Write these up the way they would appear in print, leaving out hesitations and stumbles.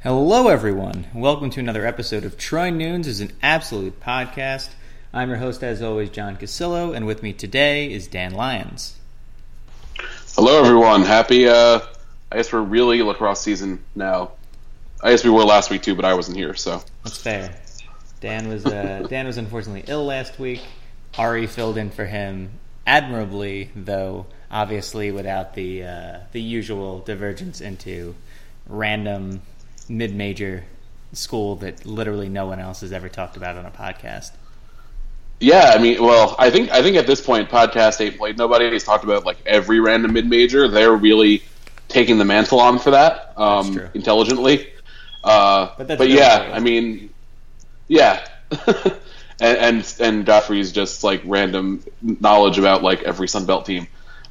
Hello, everyone. Welcome to another episode of Troy Nunes is an Absolute Podcast. I'm your host, as always, John Casillo, and with me today is Dan Lyons. Hello, everyone. Happy, I guess we're really lacrosse season now. I guess we were last week, too, but I wasn't here, so. That's fair. Dan was unfortunately ill last week. Ari filled in for him admirably, though obviously without the usual divergence into random mid-major school that literally no one else has ever talked about on a podcast. Yeah, I mean, well, I think at this point, podcast ain't played. Nobody has talked about like every random mid-major. They're really taking the mantle on for that intelligently. But yeah, I mean, yeah, and Godfrey's just like random knowledge about like every Sunbelt team.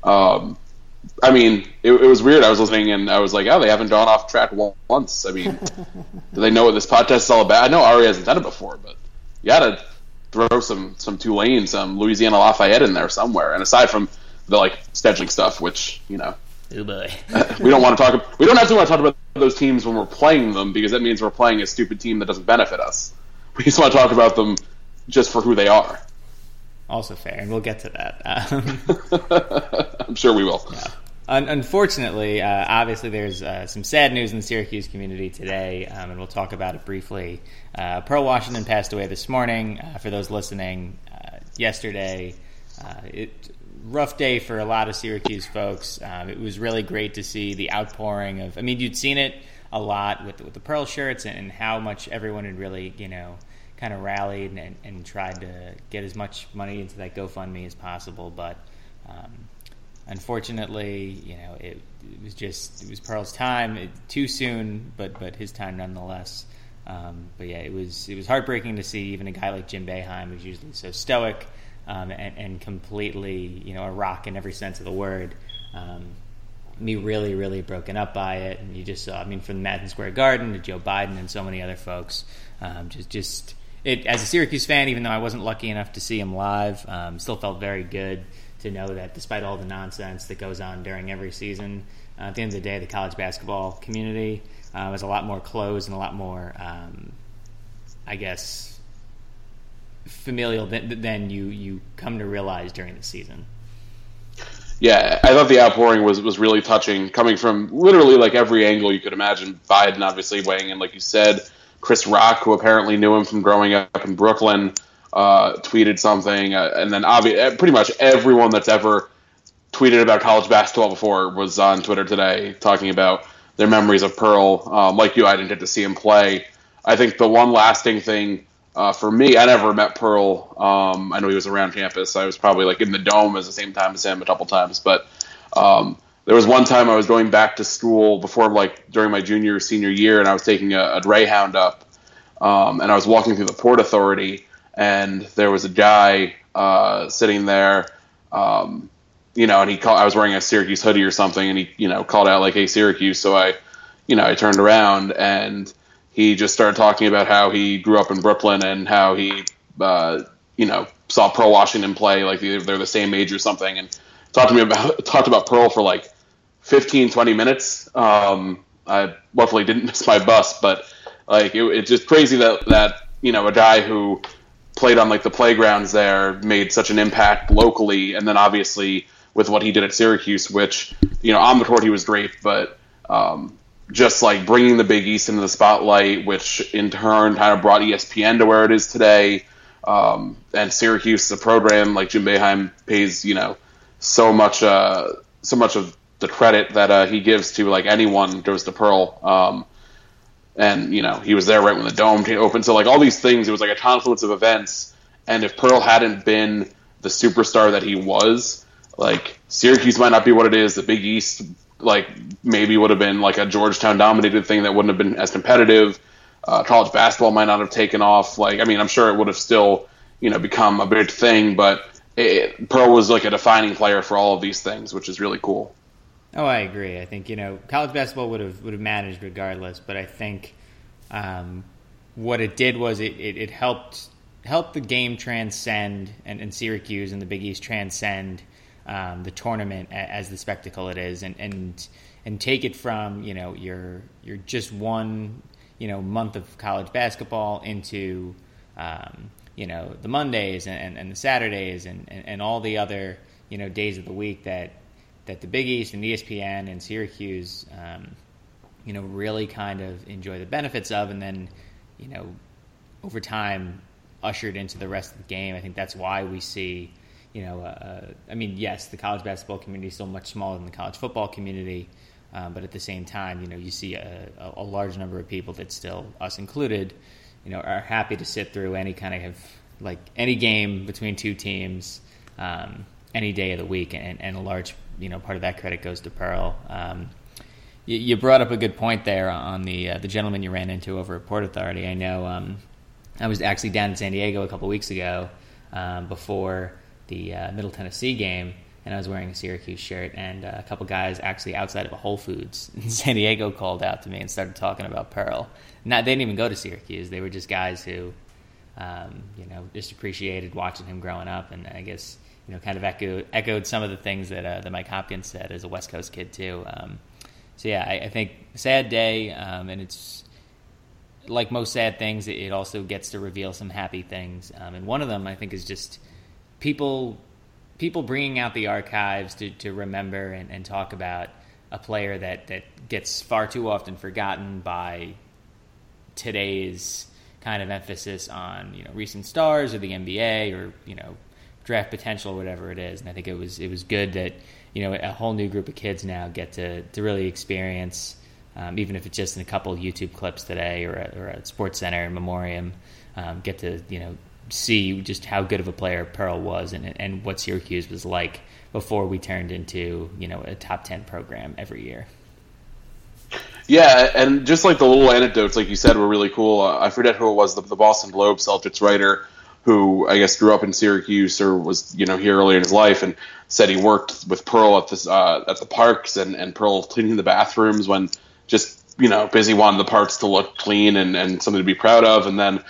I mean, it was weird. I was listening and I was like, oh, they haven't gone off track once. I mean, do they know what this podcast is all about? I know Ari hasn't done it before, but you gotta throw some Tulane, some Louisiana Lafayette in there somewhere. And aside from the like scheduling stuff, which, you know, oh boy. we don't actually want to talk about those teams when we're playing them, because that means we're playing a stupid team that doesn't benefit us. We just want to talk about them just for who they are. Also fair, and we'll get to that. I'm sure we will. Yeah. Unfortunately, obviously there's some sad news in the Syracuse community today, and we'll talk about it briefly. Pearl Washington passed away this morning. For those listening, yesterday, rough day for a lot of Syracuse folks. It was really great to see the outpouring of, I mean, you'd seen it a lot with the Pearl shirts and how much everyone had really, kind of rallied and tried to get as much money into that GoFundMe as possible. But unfortunately, it was Pearl's time. Too soon, but his time nonetheless. But yeah, it was heartbreaking to see even a guy like Jim Boeheim, who's usually so stoic and completely, a rock in every sense of the word, be really, really broken up by it. And you just saw, from Madison Square Garden to Joe Biden and so many other folks, it, as a Syracuse fan, even though I wasn't lucky enough to see him live, still felt very good to know that despite all the nonsense that goes on during every season, at the end of the day, the college basketball community is a lot more closed and a lot more, I guess, familial than you come to realize during the season. Yeah, I thought the outpouring was really touching, coming from literally like every angle you could imagine. Biden obviously weighing in, like you said. Chris Rock, who apparently knew him from growing up in Brooklyn, tweeted something, and then pretty much everyone that's ever tweeted about college basketball before was on Twitter today talking about their memories of Pearl. Like you, I didn't get to see him play. I think the one lasting thing for me, I never met Pearl. I know he was around campus. I was probably like in the dome at the same time as him a couple times, but there was one time I was going back to school before, like during my senior year, and I was taking a Greyhound up, and I was walking through the Port Authority, and there was a guy sitting there, and I was wearing a Syracuse hoodie or something, and he, called out like, "Hey, Syracuse!" So I turned around, and he just started talking about how he grew up in Brooklyn and how he, saw Pearl Washington play, like they're the same age or something, and talked about Pearl for like 15, 20 minutes. I luckily didn't miss my bus, but like it's just crazy that a guy who played on like the playgrounds there made such an impact locally, and then obviously with what he did at Syracuse, which on the court he was great, but just like bringing the Big East into the spotlight, which in turn kind of brought ESPN to where it is today. And Syracuse, the program, like Jim Boeheim pays so much of the credit that he gives to like anyone goes to Pearl. And he was there right when the dome opened. So like all these things, it was like a confluence of events. And if Pearl hadn't been the superstar that he was, like Syracuse might not be what it is. The Big East, like maybe would have been like a Georgetown dominated thing that wouldn't have been as competitive. College basketball might not have taken off. Like, I'm sure it would have still, become a big thing, but Pearl was like a defining player for all of these things, which is really cool. Oh, I agree. I think, college basketball would have managed regardless, but I think what it did was it helped the game transcend and Syracuse and the Big East transcend the tournament as the spectacle it is, and take it from you're just one month of college basketball into the Mondays and the Saturdays and all the other days of the week that the Big East and ESPN and Syracuse really kind of enjoy the benefits of, and then over time ushered into the rest of the game. I think that's why we see yes, the college basketball community is still much smaller than the college football community, but at the same time you see a large number of people that still, us included, are happy to sit through any kind of any game between two teams any day of the week, and a large part of that credit goes to Pearl. You brought up a good point there on the gentleman you ran into over at Port Authority. I know I was actually down in San Diego a couple weeks ago before the Middle Tennessee game, and I was wearing a Syracuse shirt, and a couple guys actually outside of a Whole Foods in San Diego called out to me and started talking about Pearl. They didn't even go to Syracuse. They were just guys who just appreciated watching him growing up, and I guess kind of echoed some of the things that Mike Hopkins said as a West Coast kid too. I think sad day, and it's like most sad things, it also gets to reveal some happy things. And one of them, I think, is just people bringing out the archives to remember and talk about a player that gets far too often forgotten by today's kind of emphasis on recent stars or the NBA or draft potential or whatever it is. And I think it was good that a whole new group of kids now get to really experience, even if it's just in a couple of YouTube clips today or at Sports Center and Memoriam, get to see just how good of a player Pearl was and what Syracuse was like before we turned into a top 10 program every year. Yeah, and just like the little anecdotes, like you said, were really cool. I forget who it was, the Boston Globe Celtics writer, who I guess grew up in Syracuse or was here earlier in his life, and said he worked with Pearl at the parks and Pearl cleaning the bathrooms when just busy wanting the parks to look clean and something to be proud of. And then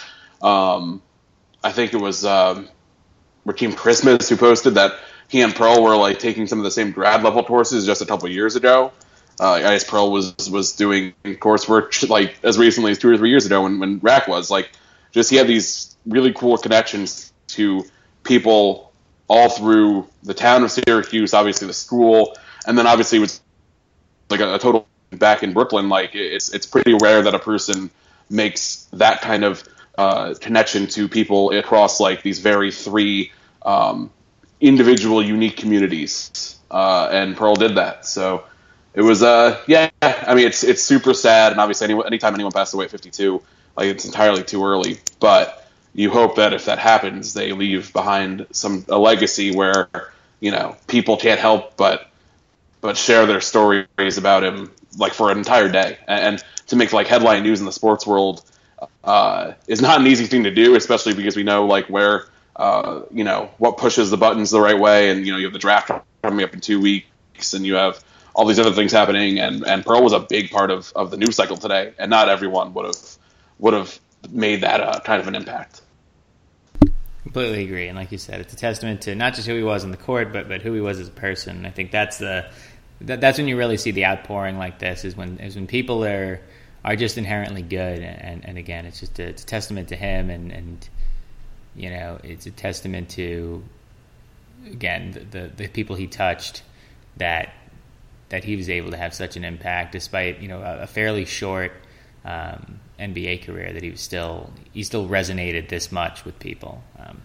I think it was Rakeem Christmas who posted that he and Pearl were taking some of the same grad level courses just a couple of years ago. I guess Pearl was doing coursework as recently as 2 or 3 years ago when Rack was just he had these really cool connections to people all through the town of Syracuse, obviously the school, and then obviously it was a total back in Brooklyn. It's pretty rare that a person makes that kind of connection to people across these very three individual unique communities, and Pearl did that. So it was it's super sad, and obviously anytime anyone passes away at 52, it's entirely too early, but you hope that if that happens, they leave behind a legacy where people can't help but share their stories about him for an entire day, and to make headline news in the sports world is not an easy thing to do, especially because we know where what pushes the buttons the right way, and you have the draft coming up in 2 weeks, and you have all these other things happening, and Pearl was a big part of the news cycle today, and not everyone would have made that kind of an impact. Completely agree, and like you said, it's a testament to not just who he was in the court, but who he was as a person. I think that's when you really see the outpouring like this is when people are just inherently good, and again, it's just a testament to him, and it's a testament to again the people he touched that he was able to have such an impact despite a fairly short NBA career, that he still resonated this much with people.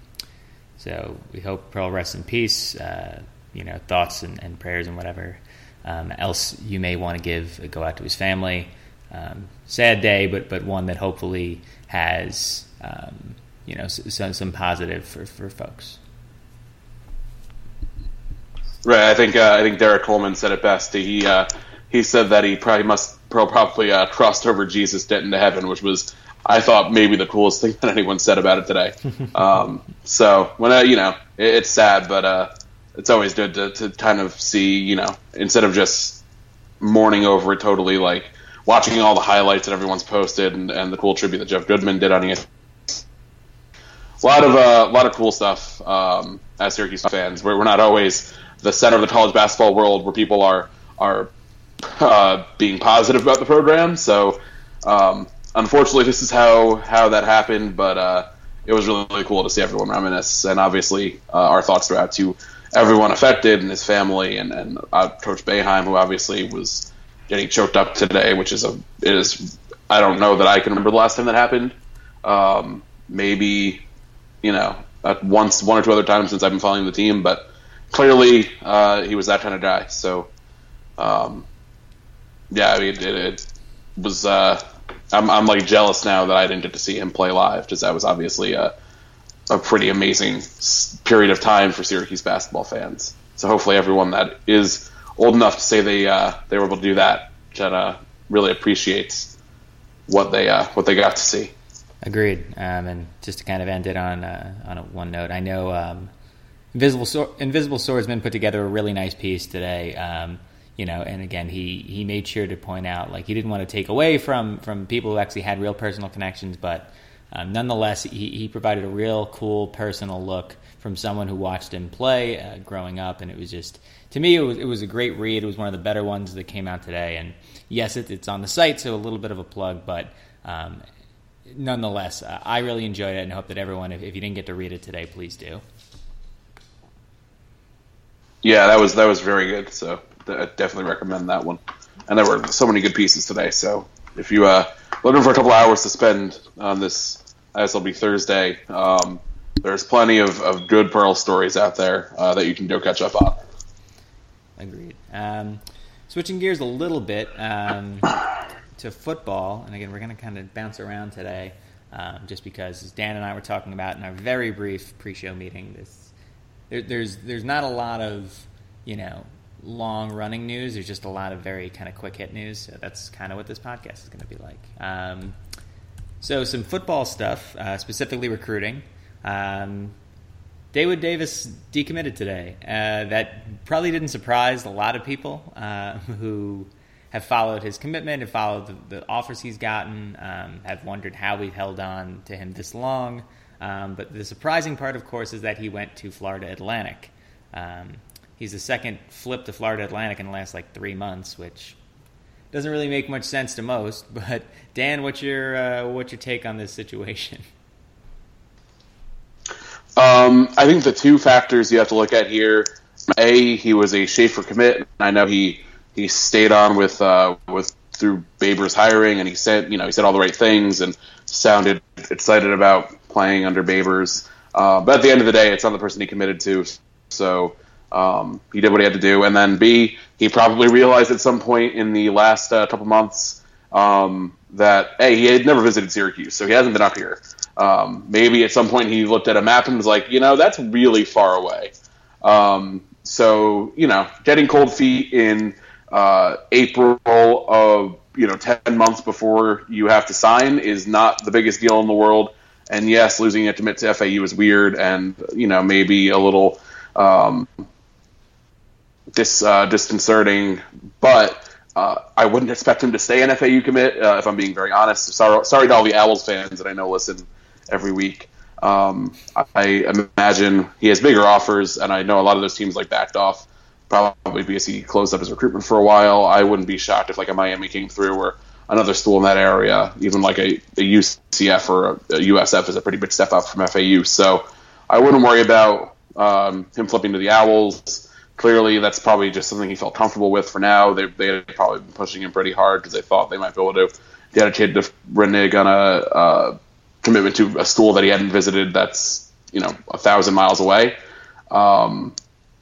So we hope Pearl rests in peace. Thoughts and prayers and whatever else you may want to go out to his family. Sad day, but one that hopefully has some positive for folks. Right. I think Derek Coleman said it best. He said that Pearl probably crossed over Jesus to get into heaven, which was, I thought, maybe the coolest thing that anyone said about it today. So when it's sad, but it's always good to kind of see, instead of just mourning over it totally, watching all the highlights that everyone's posted and the cool tribute that Jeff Goodman did on it. A lot of cool stuff as Syracuse fans. We're not always the center of the college basketball world where people are being positive about the program. So unfortunately, this is how that happened, but it was really, really cool to see everyone reminisce, and obviously our thoughts go out to everyone affected and his family, and Coach Boeheim, who obviously was getting choked up today, which is I don't know that I can remember the last time that happened. Maybe, one or two other times since I've been following the team, but clearly he was that kind of guy. So, it was. I'm like jealous now that I didn't get to see him play live, because that was obviously a pretty amazing period of time for Syracuse basketball fans. So hopefully everyone that is old enough to say they were able to do that can really appreciates what they got to see. Agreed. And just to kind of end it on one note, I know Invisible Swordsman put together a really nice piece today. And again, he made sure to point out, like, he didn't want to take away from people who actually had real personal connections, but nonetheless, he provided a real cool personal look from someone who watched him play growing up, and it was just, to me, it was a great read. It was one of the better ones that came out today, and yes, it's on the site, so a little bit of a plug, but nonetheless, I really enjoyed it, and hope that everyone, if you didn't get to read it today, please do. Yeah, that was very good. So I definitely recommend that one. And there were so many good pieces today. So if you looking for a couple hours to spend on this ISLB Thursday, there's plenty of good Pearl stories out there that you can go catch up on. Agreed. Switching gears a little bit to football, and again, we're going to kind of bounce around today, just because, as Dan and I were talking about in our very brief pre-show meeting, there's not a lot of long running news. There's just a lot of very kind of quick hit news. So that's kind of what this podcast is going to be like. So some football stuff, specifically recruiting. Dawood Davis decommitted today. That probably didn't surprise a lot of people who have followed his commitment, have followed the offers he's gotten, have wondered how we've held on to him this long. But the surprising part, of course, is that he went to Florida Atlantic. He's the second flip to Florida Atlantic in the last 3 months, which doesn't really make much sense to most. But Dan, what's your take on this situation? I think the two factors you have to look at here: A, he was a Schaefer commit. I know he stayed on with through Baber's hiring, and he said all the right things and sounded excited about playing under Babers. But at the end of the day, it's not the person he committed to. So he did what he had to do. And then B, he probably realized at some point in the last couple months that, A, he had never visited Syracuse, so he hasn't been up here. Maybe at some point he looked at a map and was like, that's really far away. So, getting cold feet in April of, 10 months before you have to sign is not the biggest deal in the world. And yes, losing it to commit to FAU is weird and, maybe a little disconcerting, but I wouldn't expect him to stay an FAU commit, if I'm being very honest. Sorry to all the Owls fans that I know listen every week. I imagine he has bigger offers, and I know a lot of those teams backed off, probably because he closed up his recruitment for a while. I wouldn't be shocked if a Miami came through or another school in that area, even a UCF or a USF is a pretty big step up from FAU. So I wouldn't worry about him flipping to the Owls. Clearly, that's probably just something he felt comfortable with for now. They had probably been pushing him pretty hard because they thought they might be able to get a kid to renege on a commitment to a school that he hadn't visited that's 1,000 miles away. So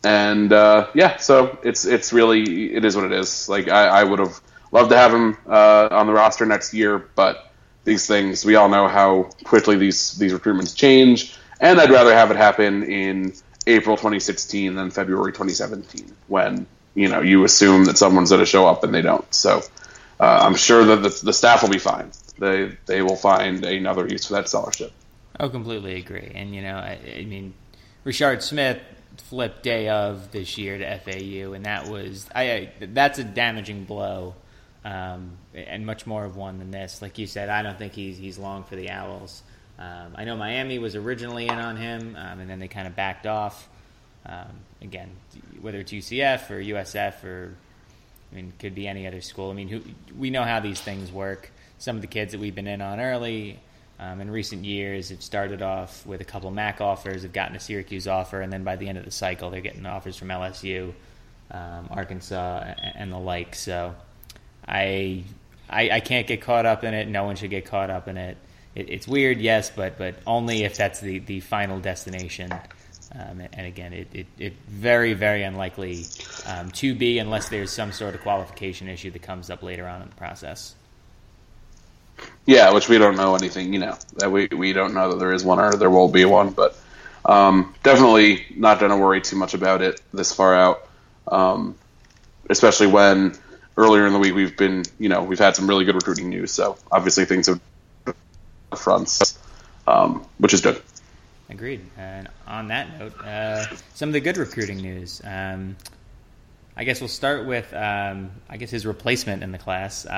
it's really, it is what it is. I would have loved to have him on the roster next year, but these things, we all know how quickly these recruitments change, and I'd rather have it happen in April 2016 than February 2017 when, you assume that someone's going to show up and they don't. So I'm sure that the staff will be fine. They will find another use for that scholarship. Oh, completely agree. And, I mean, Richard Smith flipped day of this year to FAU, and that's a damaging blow, and much more of one than this. Like you said, I don't think he's long for the Owls. I know Miami was originally in on him, and then they kind of backed off. Again, whether it's UCF or USF or, could be any other school. We know how these things work. some of the kids that we've been in on early in recent years have started off with a couple MAC offers, have gotten a Syracuse offer, and then by the end of the cycle, they're getting offers from LSU, Arkansas, and the like. So I can't get caught up in it. No one should get caught up in it. It's weird, yes, but only if that's the final destination. And again, it very, very unlikely to be unless there's some sort of qualification issue that comes up later on in the process. Yeah, which we don't know anything, that we don't know that there is one or there will be one, but definitely not going to worry too much about it this far out, especially when earlier in the week we've had some really good recruiting news, so obviously things have fronts, which is good. Agreed. And on that note, some of the good recruiting news. I guess we'll start with his replacement in the class.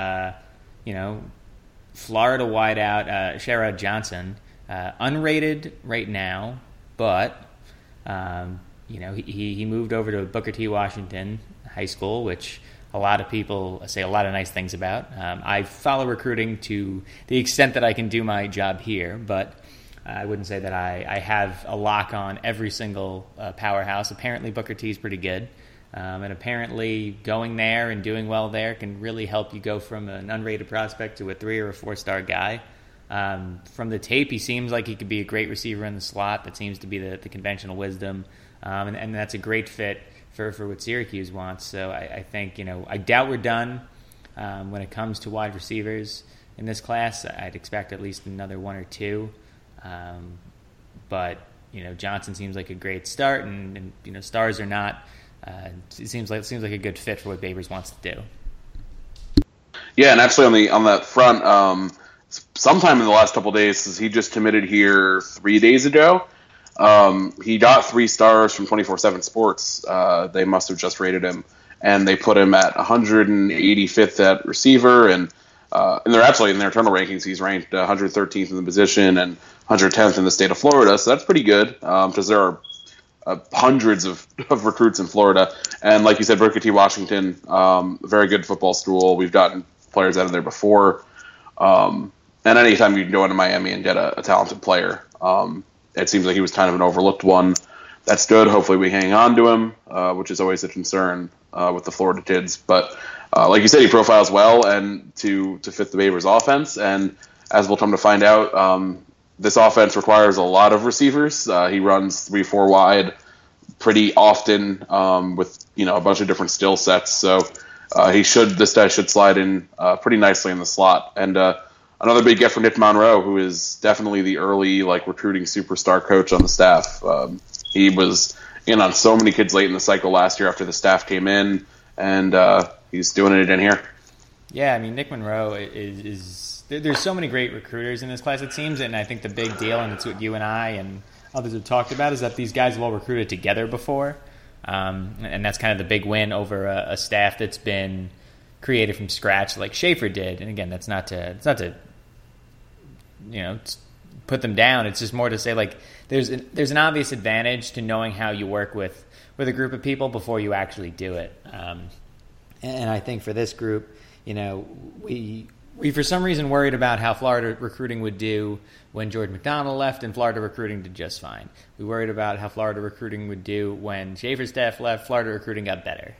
Florida wideout Sherrod Johnson, unrated right now, but he moved over to Booker T. Washington High School, which a lot of people say a lot of nice things about. I follow recruiting to the extent that I can do my job here, but I wouldn't say that I have a lock on every single powerhouse. Apparently Booker T is pretty good. And apparently going there and doing well there can really help you go from an unrated prospect to a 3 or a 4-star guy. From the tape, he seems like he could be a great receiver in the slot. That seems to be the conventional wisdom. And that's a great fit for what Syracuse wants. So I think, I doubt we're done when it comes to wide receivers in this class. I'd expect at least another 1 or 2. But Johnson seems like a great start, and stars or not, it seems like a good fit for what Babers wants to do. Yeah, and actually on that front, sometime in the last couple of days, he just committed here 3 days ago. He got 3 stars from 24/7 Sports. They must have just rated him, and they put him at 185th at receiver, and they're actually in their internal rankings. He's ranked 113th in the position and 110th in the state of Florida, so that's pretty good because there are hundreds of recruits in Florida. And like you said, Booker T. Washington, very good football school. We've gotten players out of there before. And anytime you can go into Miami and get a talented player, it seems like he was kind of an overlooked one. That's good. Hopefully we hang on to him, which is always a concern with the Florida kids. But like you said, he profiles well and to fit the Babers offense. And as we'll come to find out, this offense requires a lot of receivers. He runs 3-4 wide pretty often with a bunch of different skill sets. So this guy should slide in pretty nicely in the slot. And another big get for Nick Monroe, who is definitely the early recruiting superstar coach on the staff. He was in on so many kids late in the cycle last year after the staff came in, and he's doing it again here. Yeah, I mean, Nick Monroe is there's so many great recruiters in this class, it seems, and I think the big deal, and it's what you and I and others have talked about, is that these guys have all recruited together before, and that's kind of the big win over a staff that's been created from scratch like Schaefer did. And again, it's not to put them down. It's just more to say there's an obvious advantage to knowing how you work with a group of people before you actually do it. And I think for this group, we for some reason worried about how Florida recruiting would do when George McDonald left, and Florida recruiting did just fine. We worried about how Florida recruiting would do when Schaefer's staff left. Florida recruiting got better.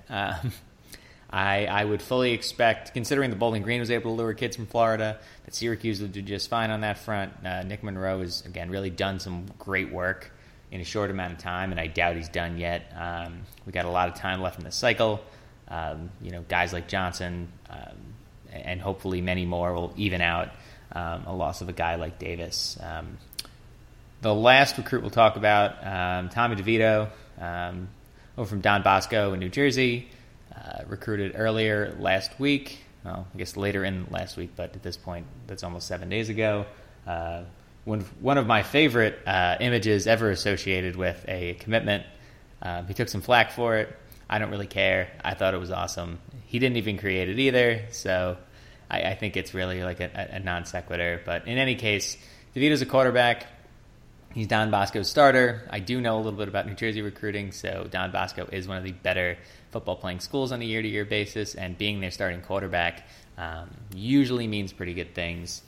I would fully expect, considering the Bowling Green was able to lure kids from Florida, that Syracuse would do just fine on that front. Nick Monroe has, again, really done some great work in a short amount of time, and I doubt he's done yet. We got a lot of time left in the cycle. Guys like Johnson and hopefully many more will even out a loss of a guy like Davis. The last recruit we'll talk about, Tommy DeVito, over from Don Bosco in New Jersey, recruited earlier last week. Well, I guess later in last week, but at this point, that's almost 7 days ago. One of my favorite images ever associated with a commitment. He took some flack for it. I don't really care. I thought it was awesome. He didn't even create it either, so I think it's really like a non sequitur. But in any case, DeVito's a quarterback. He's Don Bosco's starter. I do know a little bit about New Jersey recruiting, so Don Bosco is one of the better football playing schools on a year-to-year basis, and being their starting quarterback usually means pretty good things.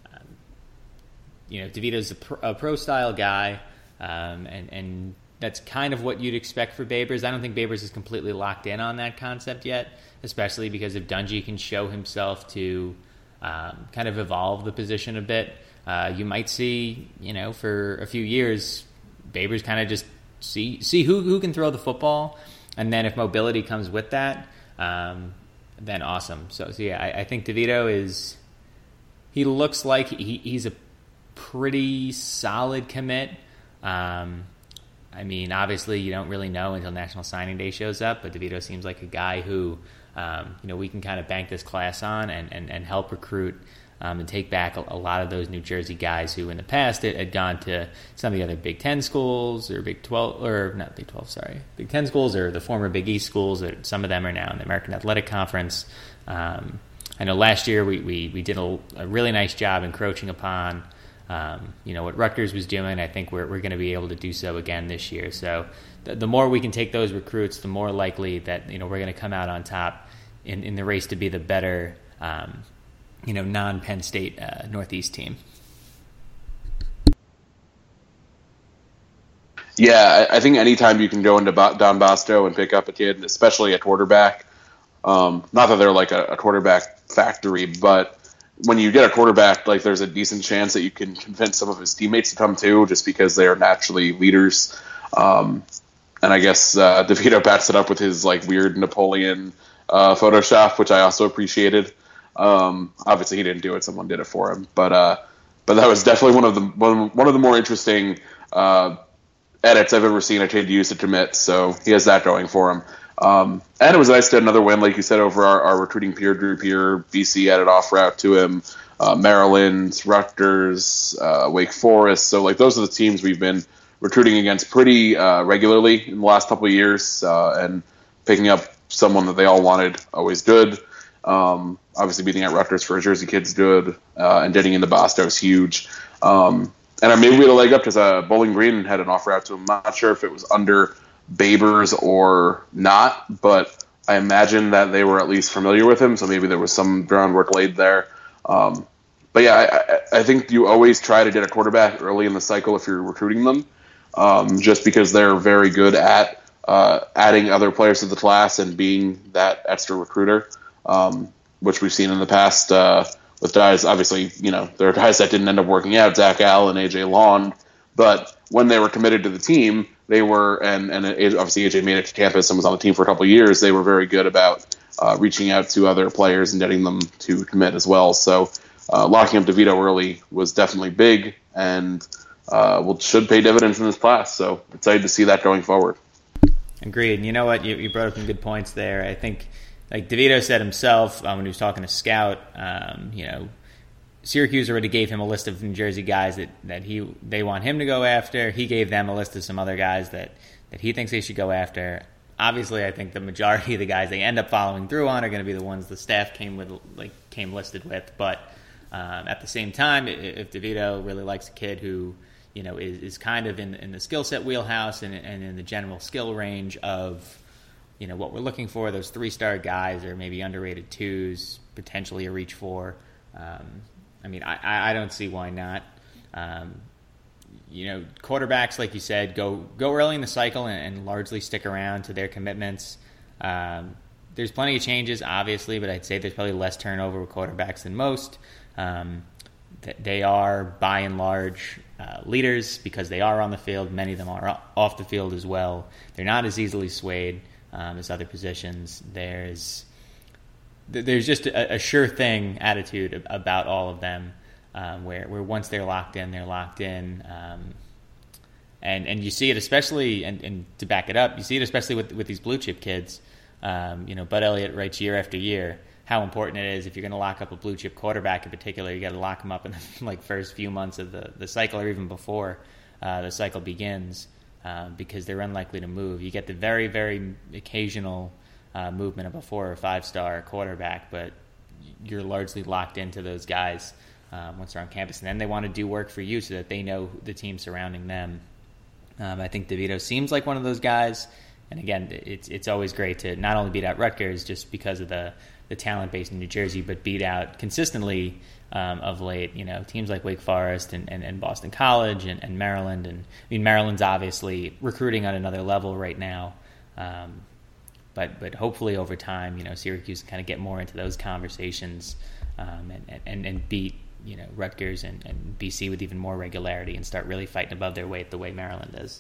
DeVito's a pro-style guy, and that's kind of what you'd expect for Babers. I don't think Babers is completely locked in on that concept yet, especially because if Dungy can show himself to kind of evolve the position a bit, you might see, for a few years, Babers kind of just see who can throw the football, and then if mobility comes with that, then awesome. So yeah, I think DeVito he looks like he's a pretty solid commit. Obviously you don't really know until National Signing Day shows up, but DeVito seems like a guy who, we can kind of bank this class on and help recruit and take back a lot of those New Jersey guys who in the past had gone to some of the other Big Ten schools or Big 12, or not Big 12, sorry, Big Ten schools or the former Big East schools. Some of them are now in the American Athletic Conference. I know last year we did a really nice job encroaching upon what Rutgers was doing. I think we're going to be able to do so again this year. So the more we can take those recruits, the more likely that we're going to come out on top in the race to be the better non-Penn State Northeast team. Yeah, I think anytime you can go into Don Bosco and pick up a kid, especially a quarterback, not that they're like a quarterback factory, but when you get a quarterback, like there's a decent chance that you can convince some of his teammates to come too, just because they are naturally leaders. And I guess DeVito backs it up with his like weird Napoleon Photoshop, which I also appreciated. Obviously he didn't do it; someone did it for him. But that was definitely one of the more interesting edits I've ever seen a kid use to commit. So he has that going for him. And it was nice to have another win, like you said, over our recruiting peer group here. BC added off route to him, Maryland, Rutgers, Wake Forest. So like those are the teams we've been recruiting against pretty regularly in the last couple of years, and picking up someone that they all wanted, always good. Obviously beating out Rutgers for a Jersey kid's good, and getting into Boston is huge. And maybe we had a leg up because Bowling Green had an offer out to him. I'm not sure if it was under Babers or not, but I imagine that they were at least familiar with him, so maybe there was some groundwork laid there. But yeah, I think you always try to get a quarterback early in the cycle if you're recruiting them, just because they're very good at adding other players to the class and being that extra recruiter, which we've seen in the past with guys. Obviously, there are guys that didn't end up working out, Zach Allen, AJ Long, but when they were committed to the team, they were, and obviously AJ made it to campus and was on the team for a couple of years. They were very good about reaching out to other players and getting them to commit as well. So locking up DeVito early was definitely big, and should pay dividends in this class. So excited to see that going forward. Agreed. And you know what? You brought up some good points there. I think, like DeVito said himself when he was talking to Scout, Syracuse already gave him a list of New Jersey guys that they want him to go after. He gave them a list of some other guys that he thinks they should go after. Obviously, I think the majority of the guys they end up following through on are going to be the ones the staff came listed with. But at the same time, if DeVito really likes a kid who is kind of in the skill set wheelhouse and in the general skill range of what we're looking for, those 3-star guys or maybe underrated 2s, potentially a reach for. I don't see why not. Quarterbacks, like you said, go early in the cycle and largely stick around to their commitments. There's plenty of changes, obviously, but I'd say there's probably less turnover with quarterbacks than most. They are, by and large, leaders because they are on the field. Many of them are off the field as well. They're not as easily swayed as other positions. There's just a sure thing attitude about all of them, where once they're locked in, they're locked in. And you see it especially, and to back it up, you see it especially with these blue chip kids. Bud Elliott writes year after year how important it is if you're going to lock up a blue chip quarterback in particular. You got to lock them up in the first few months of the cycle, or even before the cycle begins, because they're unlikely to move. You get the very, very occasional movement of a 4 or 5-star quarterback, but you're largely locked into those guys once they're on campus, and then they want to do work for you so that they know the team surrounding them. I think DeVito seems like one of those guys, and again, it's always great to not only beat out Rutgers just because of the the talent base in New Jersey, but beat out consistently of late, teams like Wake Forest and Boston College and Maryland. And I mean, Maryland's obviously recruiting on another level right now. But hopefully over time, Syracuse can kind of get more into those conversations and beat, Rutgers and BC with even more regularity and start really fighting above their weight the way Maryland is.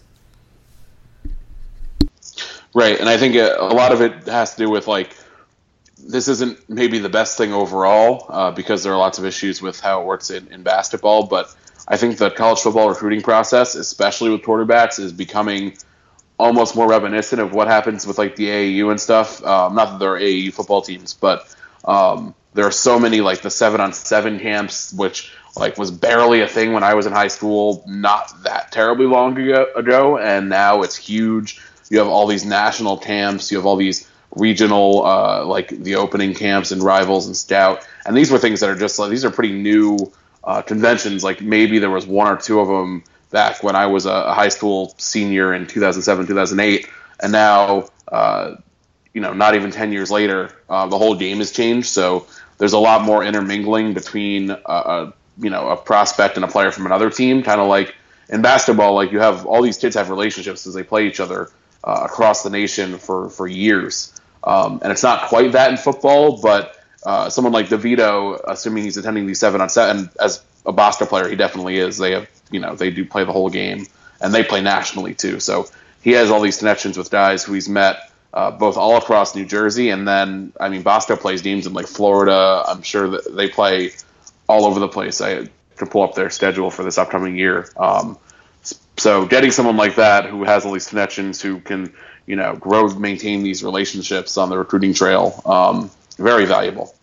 Right, and I think a lot of it has to do with, this isn't maybe the best thing overall because there are lots of issues with how it works in basketball, but I think the college football recruiting process, especially with quarterbacks, is becoming almost more reminiscent of what happens with, the AAU and stuff. Not that there are AAU football teams, but there are so many, the 7-on-7 camps, which, was barely a thing when I was in high school not that terribly long ago, and now it's huge. You have all these national camps. You have all these regional, the opening camps and Rivals and Scout. And these were things that are just, these are pretty new conventions. Maybe there was one or two of them back when I was a high school senior in 2007, 2008. And now, not even 10 years later, the whole game has changed. So there's a lot more intermingling between, a prospect and a player from another team. Kind of like in basketball, you have all these kids have relationships as they play each other across the nation for years. And it's not quite that in football, but someone like DeVito, assuming he's attending these 7-on-7, and as a Boston player, he definitely is. They have, they do play the whole game, and they play nationally too. So he has all these connections with guys who he's met both all across New Jersey, and then, Boston plays games in Florida. I'm sure that they play all over the place. I could pull up their schedule for this upcoming year. So getting someone like that who has all these connections, who can, maintain these relationships on the recruiting trail, very valuable.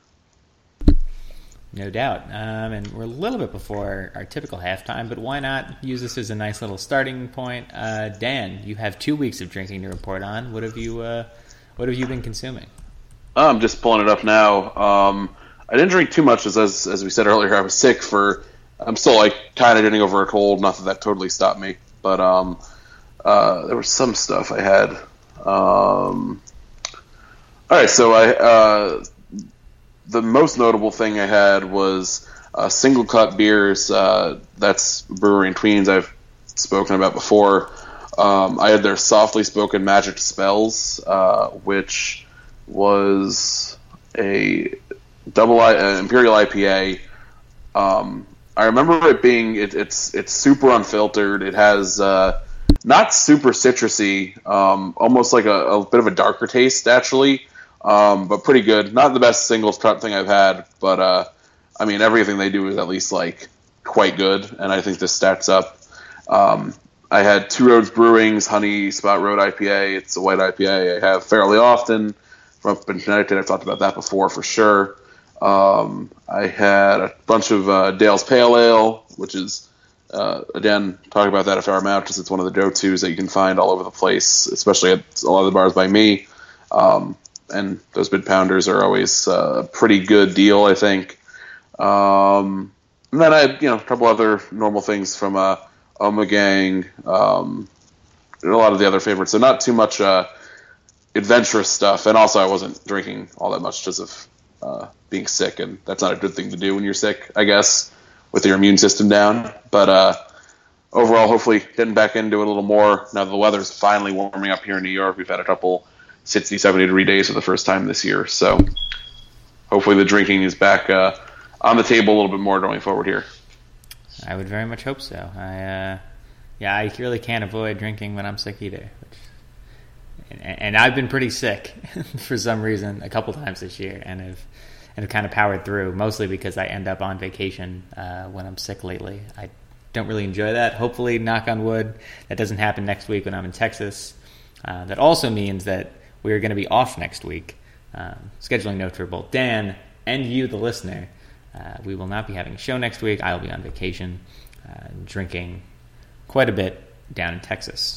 No doubt. And we're a little bit before our typical halftime, but why not use this as a nice little starting point? Dan, you have 2 weeks of drinking to report on. What have you been consuming? I'm just pulling it up now. I didn't drink too much, as we said earlier. I was sick I'm still kind of getting over a cold. Not that totally stopped me, but there was some stuff I had. All right, so the most notable thing I had was Single Cut Beers. That's a brewery in Queens I've spoken about before. I had their Softly Spoken Magic Spells, which was a Imperial IPA. I remember it being it's super unfiltered. It has not super citrusy, almost like a bit of a darker taste actually, but pretty good. Not the best singles cut thing I've had, but everything they do is at least quite good, and I think this stacks up. I had Two Roads Brewing's Honey Spot Road IPA. It's a white IPA I have fairly often from up in Connecticut. I've talked about that before for sure. I had a bunch of Dale's Pale Ale, which is, again, talking about that a fair amount because it's one of the go-tos that you can find all over the place, especially at a lot of the bars by me. And those Big Pounders are always a pretty good deal, I think. And then I had, a couple other normal things from Omegang, and a lot of the other favorites. So not too much adventurous stuff. And also I wasn't drinking all that much because of being sick, and that's not a good thing to do when you're sick, I guess, with your immune system down. But overall, hopefully getting back into it a little more now that the weather's finally warming up here in New York. We've had a couple 60, 70-degree days for the first time this year, so hopefully the drinking is back on the table a little bit more going forward here. I would very much hope so. I really can't avoid drinking when I'm sick either. And I've been pretty sick for some reason a couple times this year, and have kind of powered through, mostly because I end up on vacation when I'm sick lately. I don't really enjoy that. Hopefully, knock on wood, that doesn't happen next week when I'm in Texas. That also means that we are going to be off next week. Scheduling note for both Dan and you, the listener. We will not be having a show next week. I will be on vacation, drinking quite a bit down in Texas.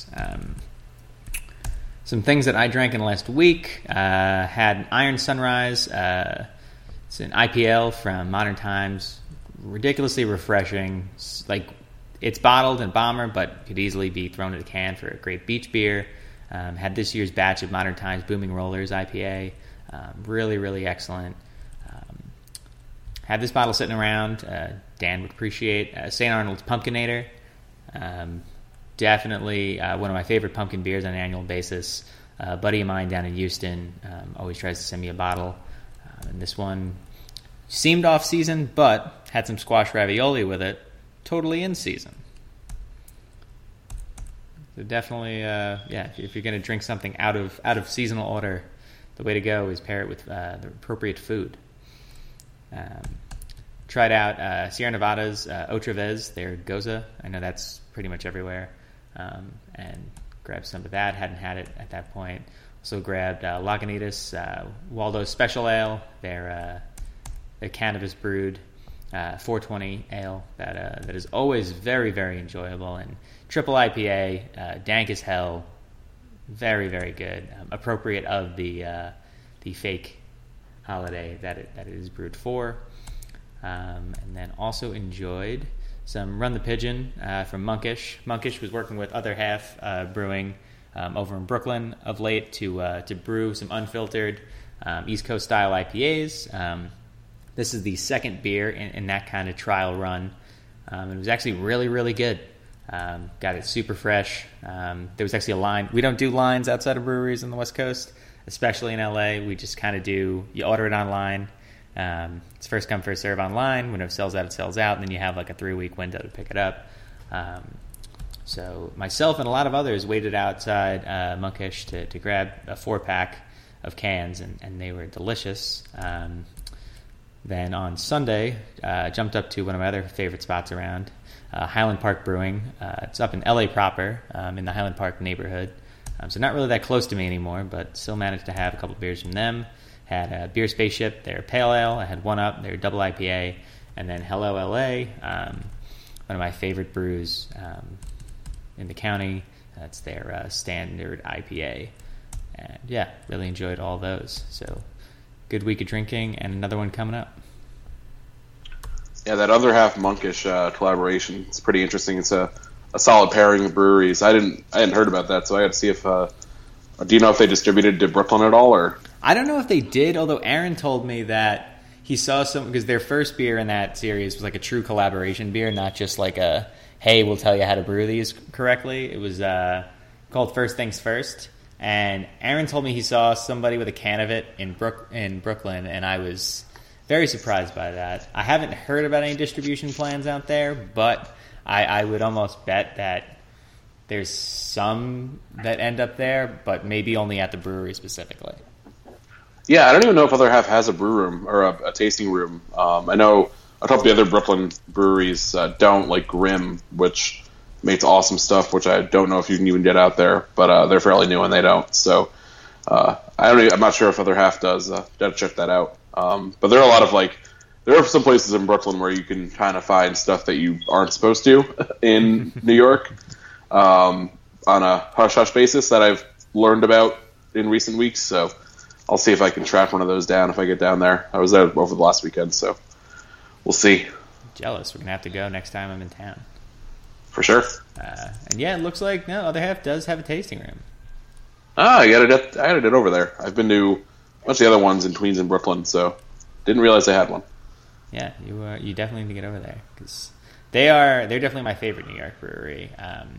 Some things that I drank in the last week, had Iron Sunrise. It's an IPL from Modern Times. Ridiculously refreshing. It's bottled in Bomber, but could easily be thrown in a can for a great beach beer. Had this year's batch of Modern Times Booming Rollers IPA. Really, really excellent. Had this bottle sitting around. Dan would appreciate St. Arnold's Pumpkinator. Definitely one of my favorite pumpkin beers on an annual basis. A buddy of mine down in Houston always tries to send me a bottle. And this one seemed off-season, but had some squash ravioli with it. Totally in season. So definitely, if you're going to drink something out of seasonal order, the way to go is pair it with the appropriate food. Tried out Sierra Nevada's Otra Vez, their Goza. I know that's pretty much everywhere. And grabbed some of that. Hadn't had it at that point. Also grabbed Lagunitas Waldo's Special Ale, their cannabis brewed 420 ale that is always very, very enjoyable, and triple IPA, dank as hell, very, very good, appropriate of the fake holiday that it is brewed for. And then also enjoyed some Run the Pigeon from Monkish. Monkish was working with Other Half Brewing over in Brooklyn of late to brew some unfiltered East Coast style IPAs. This is the second beer in that kind of trial run. It was actually really, really good. Got it super fresh. There was actually a line. We don't do lines outside of breweries on the West Coast, especially in LA. We just kind of do, you order it online. It's first come, first serve online. When it sells out, it sells out. And then you have like a 3-week window to pick it up. So myself and a lot of others waited outside Monkish to grab a 4-pack of cans, and they were delicious. Then on Sunday, jumped up to one of my other favorite spots around, Highland Park Brewing. It's up in LA proper, in the Highland Park neighborhood. So not really that close to me anymore, but still managed to have a couple beers from them. Had a Beer Spaceship, their Pale Ale. I had One Up, their Double IPA. And then Hello LA, one of my favorite brews in the county. That's their standard IPA. And yeah, really enjoyed all those. So good week of drinking, and another one coming up. Yeah, that Other Half Monkish collaboration, it's pretty interesting. It's a solid pairing of breweries. I hadn't heard about that, so I got to see if do you know if they distributed to Brooklyn at all, or? I don't know if they did, although Aaron told me that he saw some, because their first beer in that series was like a true collaboration beer, not just like a, hey, we'll tell you how to brew these correctly. It was called First Things First, and Aaron told me he saw somebody with a can of it in Brooklyn, and I was very surprised by that. I haven't heard about any distribution plans out there, but I would almost bet that there's some that end up there, but maybe only at the brewery specifically. Yeah, I don't even know if Other Half has a brew room or a tasting room. I know a couple of the other Brooklyn breweries don't, like Grimm, which makes awesome stuff, which I don't know if you can even get out there, but they're fairly new and they don't. So I'm not sure if Other Half does. Gotta check that out. But there are a lot of there are some places in Brooklyn where you can kind of find stuff that you aren't supposed to in New York on a hush-hush basis that I've learned about in recent weeks. So I'll see if I can track one of those down if I get down there. I was there over the last weekend, so we'll see. Jealous. We're going to have to go next time I'm in town. For sure. And yeah, it looks like Other Half does have a tasting room. I got it over there. I've been to a bunch of the other ones in Queens and Brooklyn, so didn't realize they had one. Yeah, you definitely need to get over there, because they're definitely my favorite New York brewery.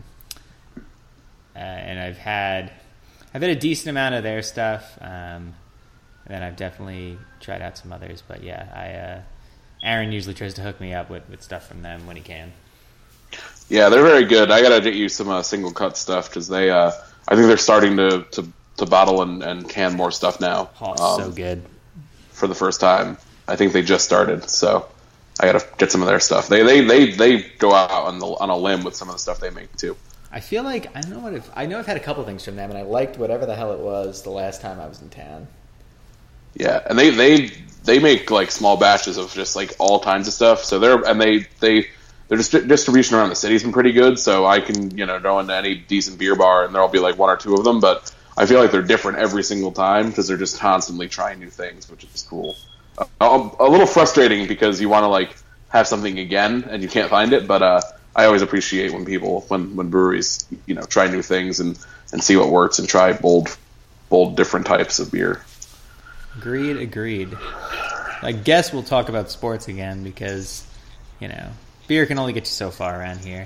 And I've had a decent amount of their stuff. And then I've definitely tried out some others, but yeah, Aaron usually tries to hook me up with stuff from them when he can. Yeah, they're very good. I gotta get you some single cut stuff, because they I think they're starting to bottle and can more stuff now. Oh, so good. For the first time. I think they just started, so I gotta get some of their stuff. They go out on a limb with some of the stuff they make too. I feel like I know I've had a couple things from them, and I liked whatever the hell it was the last time I was in town. Yeah, and they make like small batches of just like all kinds of stuff. So their distribution around the city's been pretty good. So I can go into any decent beer bar and there'll be like one or two of them. But I feel like they're different every single time because they're just constantly trying new things, which is cool. A little frustrating because you want to like have something again and you can't find it, but I always appreciate when breweries try new things and see what works and try bold different types of beer. Agreed. I guess we'll talk about sports again because, beer can only get you so far around here.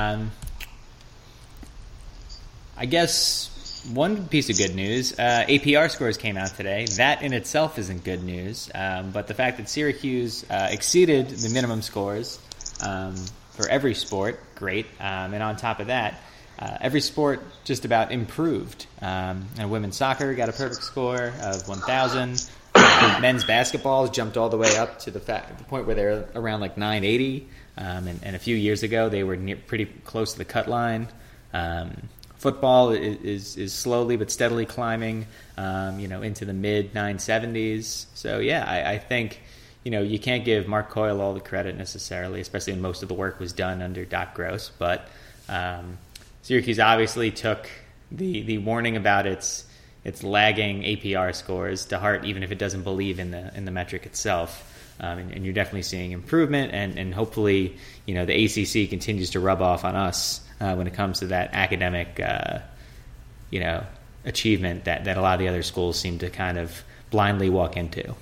I guess one piece of good news, APR scores came out today. That in itself isn't good news, but the fact that Syracuse exceeded the minimum scores for every sport, great. And on top of that, every sport just about improved. And women's soccer got a perfect score of 1,000. Men's basketball jumped all the way up to the point where they're around like 980. And a few years ago, they were pretty close to the cut line. Football is slowly but steadily climbing, into the mid 970s. So yeah, I think, you can't give Mark Coyle all the credit necessarily, especially when most of the work was done under Doc Gross. But Syracuse obviously took the warning about its lagging APR scores to heart, even if it doesn't believe in the metric itself. And you're definitely seeing improvement, and hopefully, the ACC continues to rub off on us when it comes to that academic, achievement that a lot of the other schools seem to kind of blindly walk into.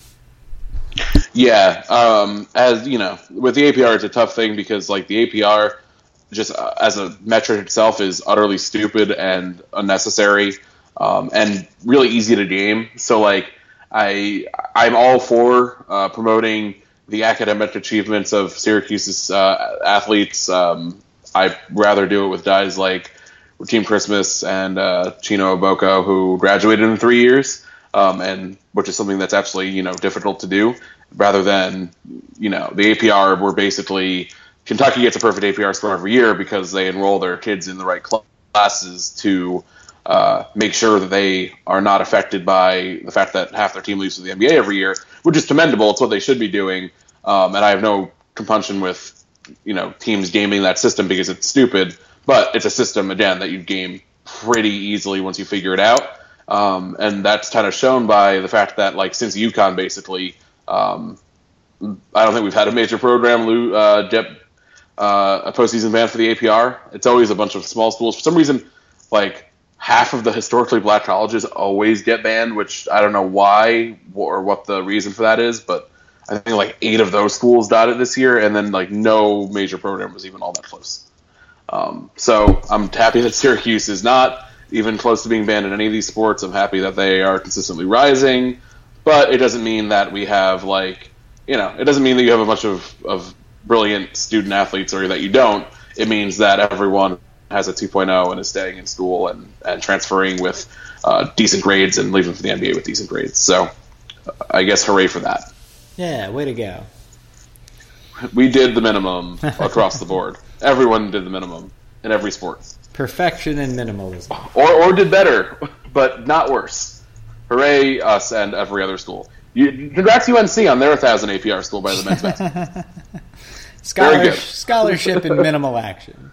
Yeah, as with the APR, it's a tough thing because like the APR, just as a metric itself, is utterly stupid and unnecessary, and really easy to game. So like, I'm all for promoting the academic achievements of Syracuse's athletes. I'd rather do it with guys like Team Christmas and Chino Oboko, who graduated in 3 years, and which is something that's absolutely difficult to do, rather than the APR, where basically Kentucky gets a perfect APR score every year because they enroll their kids in the right classes to make sure that they are not affected by the fact that half their team leaves for the NBA every year, which is commendable. It's what they should be doing, and I have no compunction with teams gaming that system because it's stupid, but it's a system, again, that you game pretty easily once you figure it out. And that's kind of shown by the fact that, like, since UConn, basically, I don't think we've had a major program get a postseason ban for the APR. It's always a bunch of small schools. For some reason, like, half of the historically black colleges always get banned, which I don't know why or what the reason for that is, but I think like 8 of those schools got it this year, and then like no major program was even all that close. So I'm happy that Syracuse is not even close to being banned in any of these sports. I'm happy that they are consistently rising, but it doesn't mean that we have it doesn't mean that you have a bunch of brilliant student athletes or that you don't. It means that everyone has a 2.0 and is staying in school and transferring with decent grades and leaving for the NBA with decent grades. So I guess hooray for that. Yeah, way to go. We did the minimum across the board. Everyone did the minimum in every sport. Perfection and minimalism. Or did better, but not worse. Hooray, us and every other school. Congrats UNC on their 1,000 APR score by the men's basketball. Scholarship and minimal action.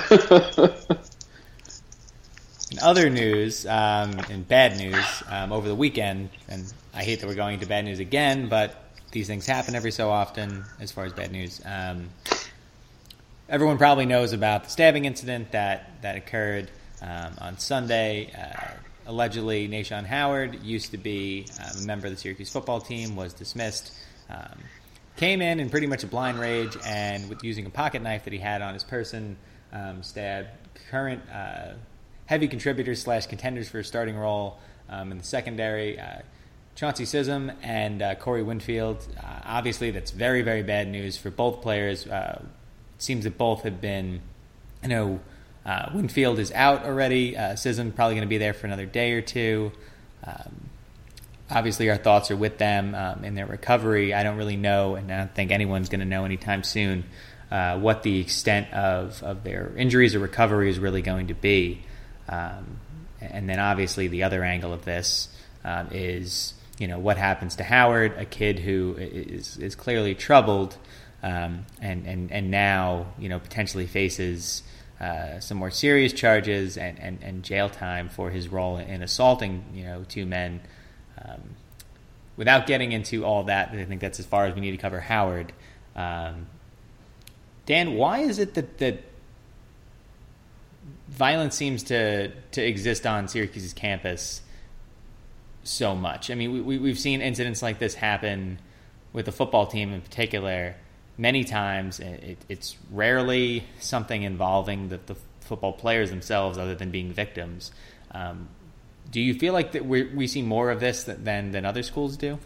In other news, and bad news, over the weekend, and I hate that we're going to bad news again, but these things happen every so often as far as bad news. Everyone probably knows about the stabbing incident that occurred on Sunday. Allegedly, Nahshon Howard used to be a member of the Syracuse football team, was dismissed, came in pretty much a blind rage, and with using a pocket knife that he had on his person, stabbed current heavy contributors / contenders for a starting role in the secondary, Chauncey Sism and Corey Winfield. Obviously, that's very, very bad news for both players. It seems that both have been, Winfield is out already. Sism probably going to be there for another day or two. Obviously, our thoughts are with them in their recovery. I don't really know, and I don't think anyone's going to know anytime soon what the extent of their injuries or recovery is really going to be. And then obviously the other angle of this is, what happens to Howard, a kid who is clearly troubled and now, potentially faces some more serious charges and jail time for his role in assaulting, 2 men. Without getting into all that, I think that's as far as we need to cover Howard. Dan, why is it that violence seems to exist on Syracuse's campus so much. I mean, we've seen incidents like this happen with the football team in particular many times. It's rarely something involving the football players themselves other than being victims. Do you feel like that we see more of this than other schools do?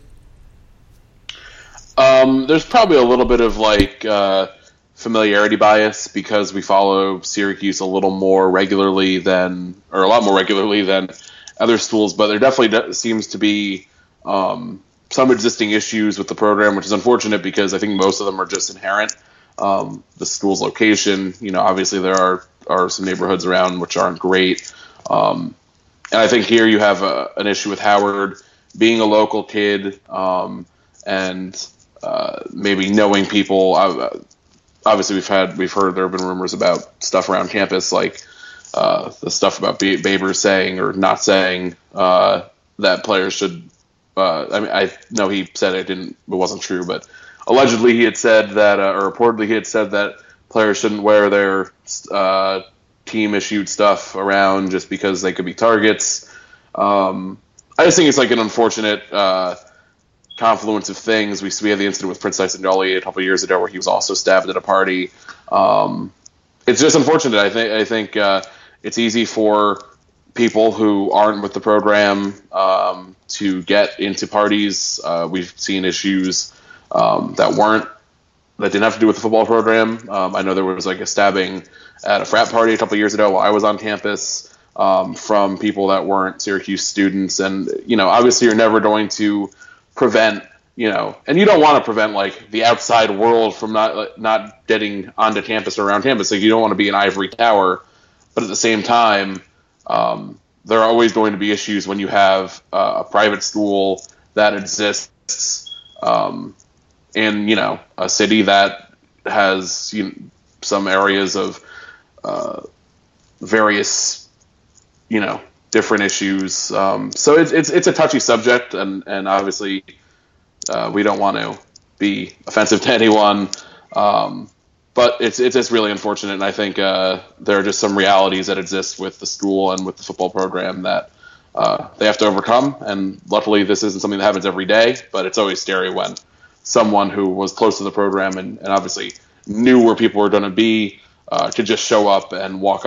There's probably a little bit of like familiarity bias because we follow Syracuse a lot more regularly than other schools, but there definitely seems to be some existing issues with the program, which is unfortunate because I think most of them are just inherent. The school's location, obviously there are some neighborhoods around which aren't great. And I think here you have an issue with Howard being a local kid and maybe knowing people. Obviously, we've heard there have been rumors about stuff around campus, like the stuff about Babers saying or not saying that players should. I know he said it wasn't true, but allegedly he had said that, or reportedly he had said that players shouldn't wear their team issued stuff around just because they could be targets. I just think it's like an unfortunate confluence of things. We had the incident with Prince Tyson Gully a couple of years ago where he was also stabbed at a party. It's just unfortunate. I think it's easy for people who aren't with the program to get into parties. We've seen issues that didn't have to do with the football program. I know there was like a stabbing at a frat party a couple of years ago while I was on campus from people that weren't Syracuse students. And, obviously you're never going to prevent, and you don't want to prevent like the outside world from not getting onto campus or around campus. Like you don't want to be an ivory tower, but at the same time, there are always going to be issues when you have a private school that exists in, a city that has some areas of various, different issues. So it's a touchy subject, and obviously we don't want to be offensive to anyone. But it's just really unfortunate, and I think there are just some realities that exist with the school and with the football program that they have to overcome. And luckily, this isn't something that happens every day, but it's always scary when someone who was close to the program and obviously knew where people were going to be could just show up and walk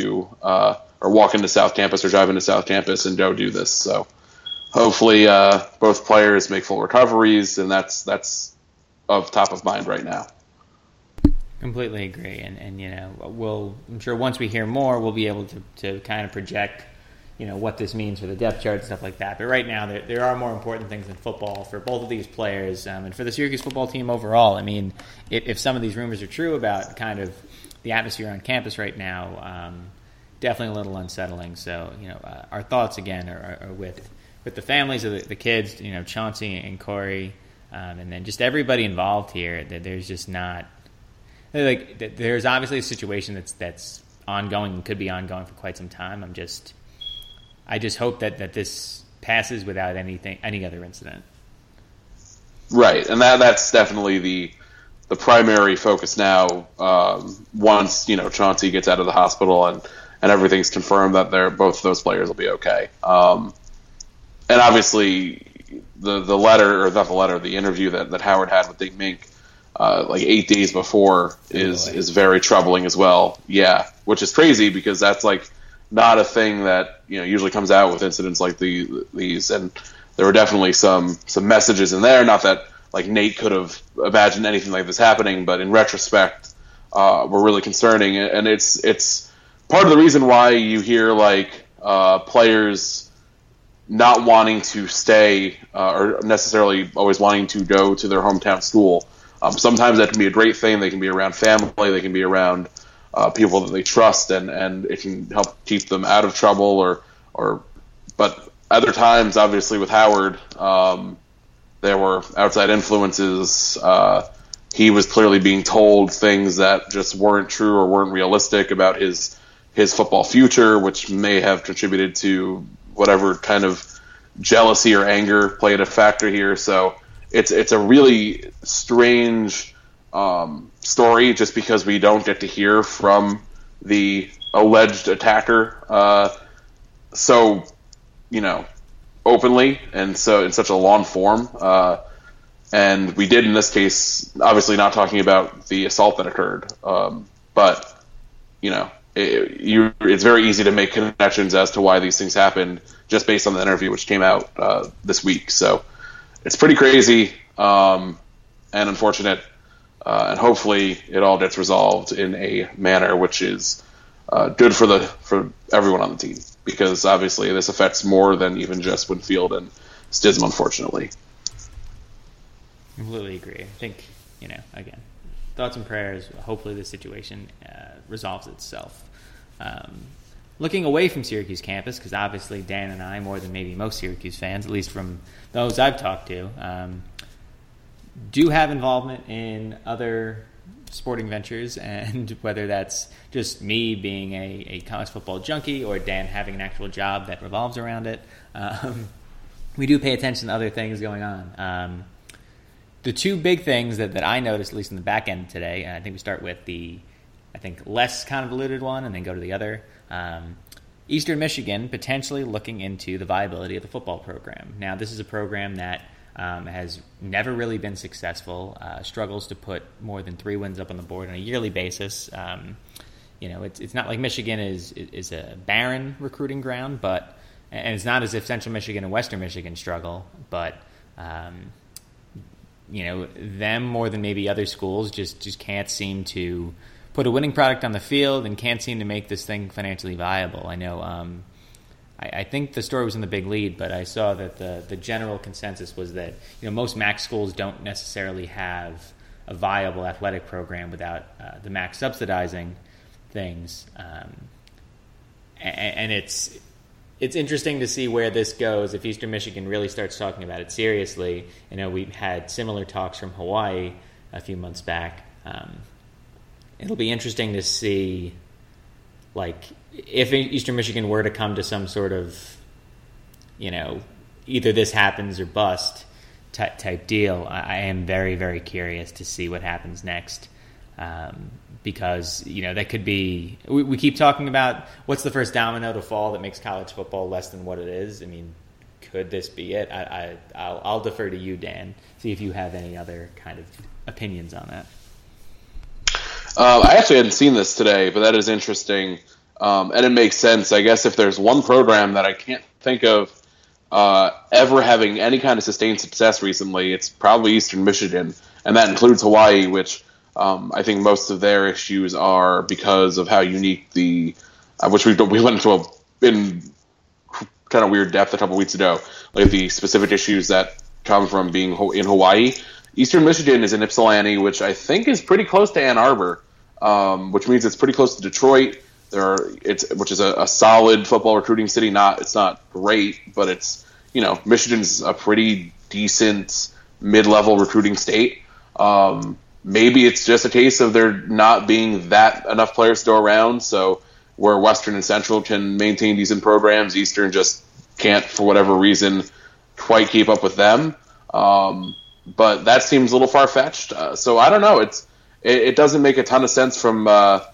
into South Campus or drive into South Campus and go do this. So hopefully both players make full recoveries, and that's of top of mind right now. Completely agree, and I'm sure once we hear more, we'll be able to kind of project, what this means for the depth chart and stuff like that. But right now, there are more important things in football for both of these players and for the Syracuse football team overall. I mean, if some of these rumors are true about kind of the atmosphere on campus right now, definitely a little unsettling. So, our thoughts again are with the families of the kids, Chauncey and Corey, and then just everybody involved here. That there's just not. Like, there's obviously a situation that's ongoing and could be ongoing for quite some time. I just hope that this passes without any other incident. Right, and that's definitely the primary focus now. Once Chauncey gets out of the hospital and everything's confirmed that both of those players will be okay. And obviously, the interview that Howard had with Dick Mink. 8 days before is very troubling as well. Yeah, which is crazy because that's like not a thing that usually comes out with incidents like these. And there were definitely some messages in there. Not that like Nate could have imagined anything like this happening, but in retrospect, were really concerning. And it's part of the reason why you hear like players not wanting to stay or necessarily always wanting to go to their hometown school. Sometimes that can be a great thing. They can be around family. They can be around people that they trust, and it can help keep them out of trouble. But other times, obviously, with Howard, there were outside influences. He was clearly being told things that just weren't true or weren't realistic about his football future, which may have contributed to whatever kind of jealousy or anger played a factor here. So. It's a really strange story just because we don't get to hear from the alleged attacker. So, openly and so in such a long form. And we did in this case, obviously not talking about the assault that occurred, but it's very easy to make connections as to why these things happened just based on the interview which came out this week. So it's pretty crazy and unfortunate, and hopefully it all gets resolved in a manner which is good for everyone on the team, because obviously this affects more than even just Winfield and Stism, unfortunately. Completely agree. I think, again, thoughts and prayers. Hopefully this situation resolves itself. Looking away from Syracuse campus, because obviously Dan and I, more than maybe most Syracuse fans, at least from those I've talked to, do have involvement in other sporting ventures, and whether that's just me being a college football junkie or Dan having an actual job that revolves around it, we do pay attention to other things going on. The two big things that I noticed, at least in the back end today, and I think we start with the, less convoluted one and then go to the other. Eastern Michigan potentially looking into the viability of the football program. Now, this is a program that has never really been successful, struggles to put more than 3 wins up on the board on a yearly basis. It's not like Michigan is a barren recruiting ground, and it's not as if Central Michigan and Western Michigan struggle, but them more than maybe other schools just can't seem to put a winning product on the field and can't seem to make this thing financially viable. I know I think the story was in the Big Lead, but I saw that the general consensus was that most MAC schools don't necessarily have a viable athletic program without the MAC subsidizing things, and it's interesting to see where this goes if Eastern Michigan really starts talking about it seriously. We had similar talks from Hawaii a few months back. It'll be interesting to see, if Eastern Michigan were to come to some sort of, either this happens or bust type deal. I am very, very curious to see what happens next. Because, that could be... We keep talking about what's the first domino to fall that makes college football less than what it is. I mean, could this be it? I'll defer to you, Dan, see if you have any other kind of opinions on that. I actually hadn't seen this today, but that is interesting. And it makes sense. I guess if there's one program that I can't think of ever having any kind of sustained success recently, it's probably Eastern Michigan, and that includes Hawaii, which... I think most of their issues are because of how unique which we went into in kind of weird depth a couple weeks ago, like the specific issues that come from being in Hawaii. Eastern Michigan is in Ypsilanti, which I think is pretty close to Ann Arbor, which means it's pretty close to Detroit. Which is a solid football recruiting city. It's not great, but it's Michigan's a pretty decent mid-level recruiting state. Maybe it's just a case of there not being enough players to go around, so where Western and Central can maintain decent programs, Eastern just can't, for whatever reason, quite keep up with them. But that seems a little far-fetched. So I don't know. It doesn't make a ton of sense from that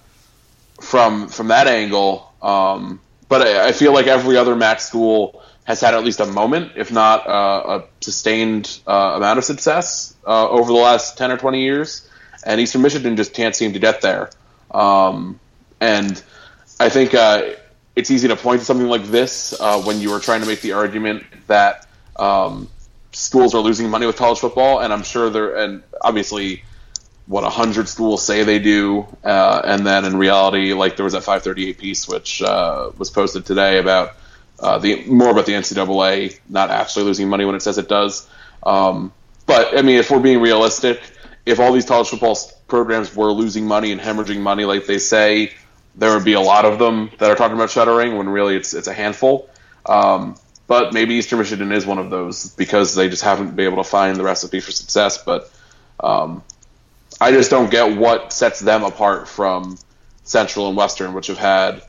angle. But I feel like every other MAC school has had at least a moment, if not a sustained amount of success over the last 10 or 20 years. And Eastern Michigan just can't seem to get there. And I think it's easy to point to something like this when you are trying to make the argument that schools are losing money with college football. And I'm sure and obviously 100 schools say they do. And then in reality, there was that 538 piece, which was posted today about more about the NCAA not actually losing money when it says it does. But I mean, if we're being realistic, if all these college football programs were losing money and hemorrhaging money like they say, there would be a lot of them that are talking about shuttering when really it's a handful. But maybe Eastern Michigan is one of those because they just haven't been able to find the recipe for success. But I just don't get what sets them apart from Central and Western, which have had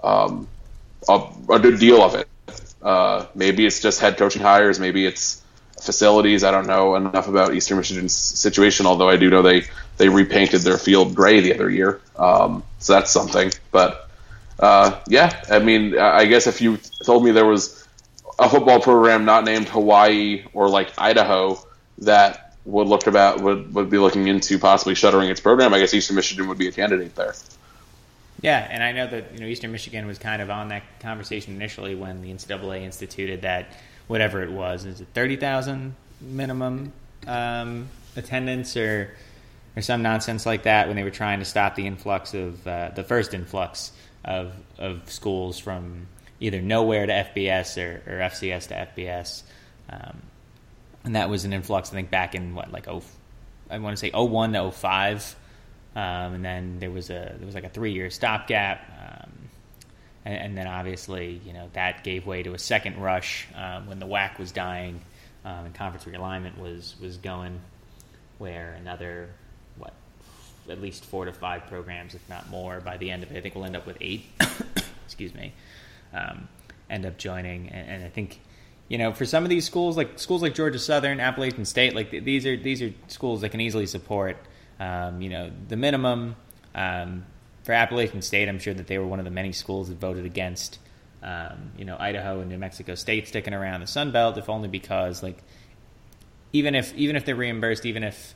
a good deal of it. Maybe it's just head coaching hires. Maybe it's facilities. I don't know enough about Eastern Michigan's situation, although I do know they repainted their field gray the other year. So that's something. But, yeah, I mean, I guess if you told me there was a football program not named Hawaii or like Idaho that would be looking into possibly shuttering its program, I guess Eastern Michigan would be a candidate there. Yeah, and I know that Eastern Michigan was kind of on that conversation initially when the NCAA instituted that whatever it was, is it 30,000 minimum attendance or some nonsense like that, when they were trying to stop the influx of the first influx of schools from either nowhere to FBS or FCS to FBS, and that was an influx I think back in I want to say 01 to 05. And then there was like a 3-year stopgap, and then obviously that gave way to a second rush when the WAC was dying, and conference realignment was going, where another at least 4 to 5 programs, if not more, by the end of it. I think we'll end up with 8. Excuse me. End up joining, and I think for some of these schools like Georgia Southern, Appalachian State, like these are schools that can easily support. The minimum for Appalachian State, I'm sure that they were one of the many schools that voted against, Idaho and New Mexico State sticking around the Sun Belt, if only because, even if they're reimbursed, even if,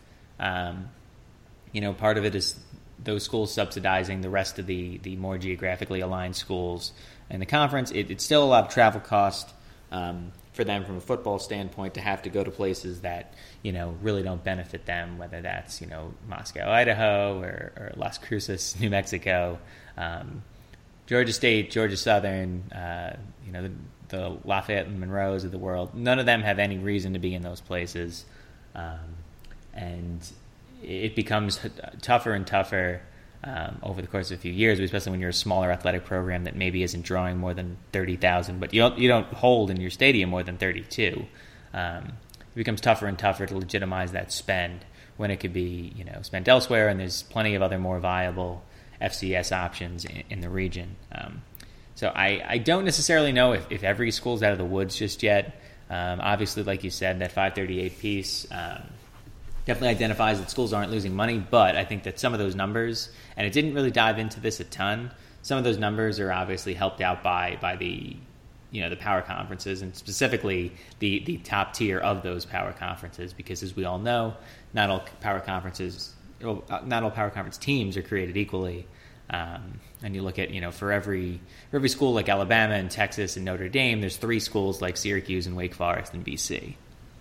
part of it is those schools subsidizing the rest of the more geographically aligned schools in the conference, it's still a lot of travel cost, for them from a football standpoint to have to go to places that really don't benefit them, whether that's Moscow, Idaho, or Las Cruces, New Mexico, Georgia State, Georgia Southern, the Lafayette and Monroes of the world. None of them have any reason to be in those places, and it becomes tougher and tougher over the course of a few years, especially when you're a smaller athletic program that maybe isn't drawing more than 30,000, but you don't hold in your stadium more than 32. It becomes tougher and tougher to legitimize that spend when it could be spent elsewhere, and there's plenty of other more viable FCS options in the region. So I don't necessarily know if every school's out of the woods just yet. Obviously, like you said, that 538 piece definitely identifies that schools aren't losing money, but I think that some of those numbers, and it didn't really dive into this a ton, some of those numbers are obviously helped out by the the power conferences, and specifically the top tier of those power conferences, because as we all know, not all power conference teams are created equally. And you look at for every school like Alabama and Texas and Notre Dame, there's 3 schools like Syracuse and Wake Forest and BC.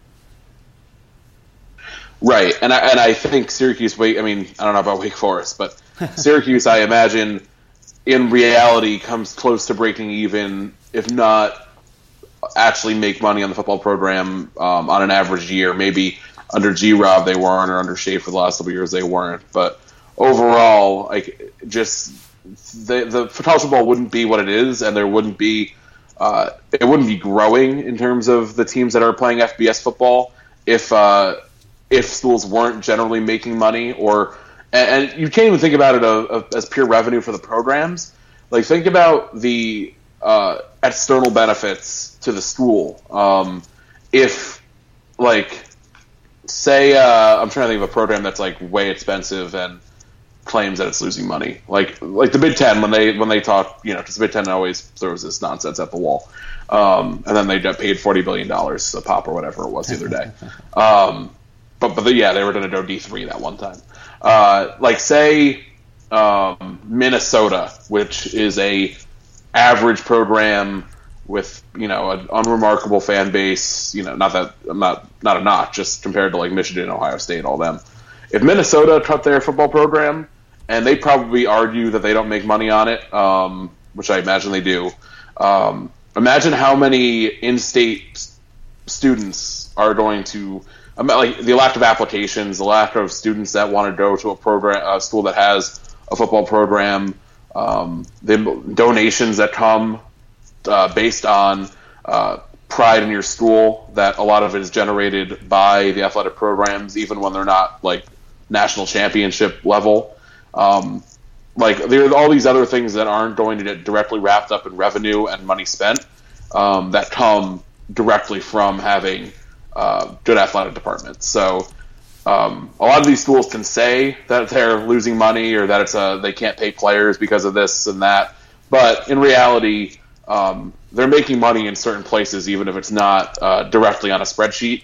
Right, and I think Syracuse. I don't know about Wake Forest, but Syracuse, I imagine, in reality, comes close to breaking even, if not actually make money on the football program on an average year. Maybe under G-Rob they weren't, or under Schaefer the last couple of years they weren't. But overall, just the college football wouldn't be what it is, and there wouldn't be it wouldn't be growing in terms of the teams that are playing FBS football if schools weren't generally making money, and you can't even think about it as pure revenue for the programs. Like, think about the external benefits to the school. If, say, I'm trying to think of a program that's way expensive and claims that it's losing money, like the Big Ten when they talk, because the Big Ten always throws this nonsense at the wall, and then they got paid $40 billion a pop or whatever it was the other day. But they were going to go D3 that one time. Say Minnesota, which is a average program with an unremarkable fan base. Not a notch, just compared to Michigan, Ohio State, all them. If Minnesota cut their football program, and they probably argue that they don't make money on it, which I imagine they do. Imagine how many in-state students are going to. The lack of applications, the lack of students that want to go to a school that has a football program, the donations that come based on pride in your school, that a lot of it is generated by the athletic programs, even when they're not national championship level. There are all these other things that aren't going to get directly wrapped up in revenue and money spent that come directly from having good athletic departments. So a lot of these schools can say that they're losing money, or that they can't pay players because of this and that. But in reality, they're making money in certain places, even if it's not directly on a spreadsheet.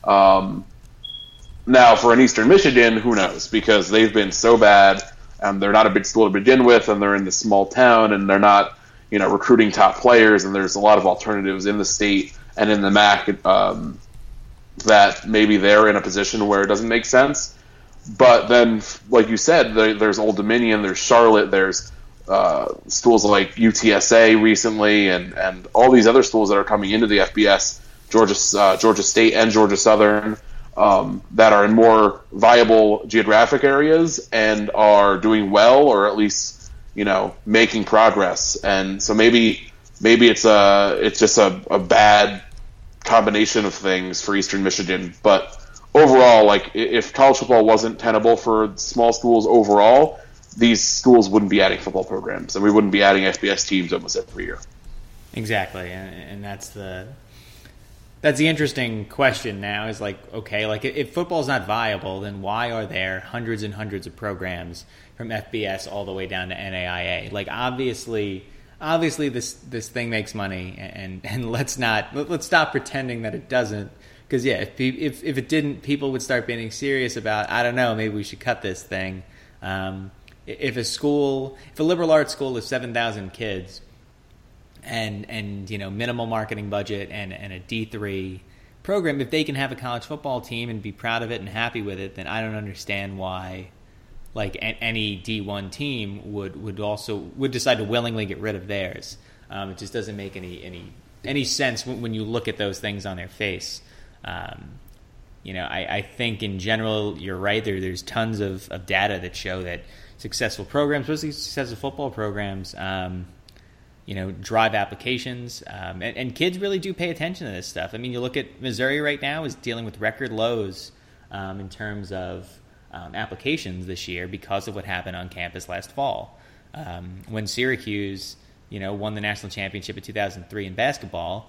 Now, for an Eastern Michigan, who knows? Because they've been so bad, and they're not a big school to begin with, and they're in this small town, and they're not, recruiting top players, and there's a lot of alternatives in the state and in the MAC that maybe they're in a position where it doesn't make sense. But then, like you said, there's Old Dominion, there's Charlotte, there's schools like UTSA recently, and all these other schools that are coming into the FBS, Georgia State and Georgia Southern, that are in more viable geographic areas and are doing well, or at least making progress. And so maybe it's just a bad combination of things for Eastern Michigan. But overall, like, if college football wasn't tenable for small schools overall, these schools wouldn't be adding football programs, and we wouldn't be adding FBS teams almost every year. Exactly, and that's the interesting question now. Is like, okay, like, if football's not viable, then why are there hundreds and hundreds of programs from FBS all the way down to NAIA? Like, obviously this thing makes money, and let's stop pretending that it doesn't. Because if it didn't, people would start being serious about, I don't know, maybe we should cut this thing. If a liberal arts school of 7,000 kids and minimal marketing budget and a D3 program, if they can have a college football team and be proud of it and happy with it, then I don't understand why, like, any D1 team would decide to willingly get rid of theirs. It just doesn't make any sense when you look at those things on their face. I think in general you're right. There's tons of data that show that successful programs, especially successful football programs, drive applications, and kids really do pay attention to this stuff. I mean, you look at Missouri right now is dealing with record lows in terms of applications this year because of what happened on campus last fall. When Syracuse, won the national championship in 2003 in basketball,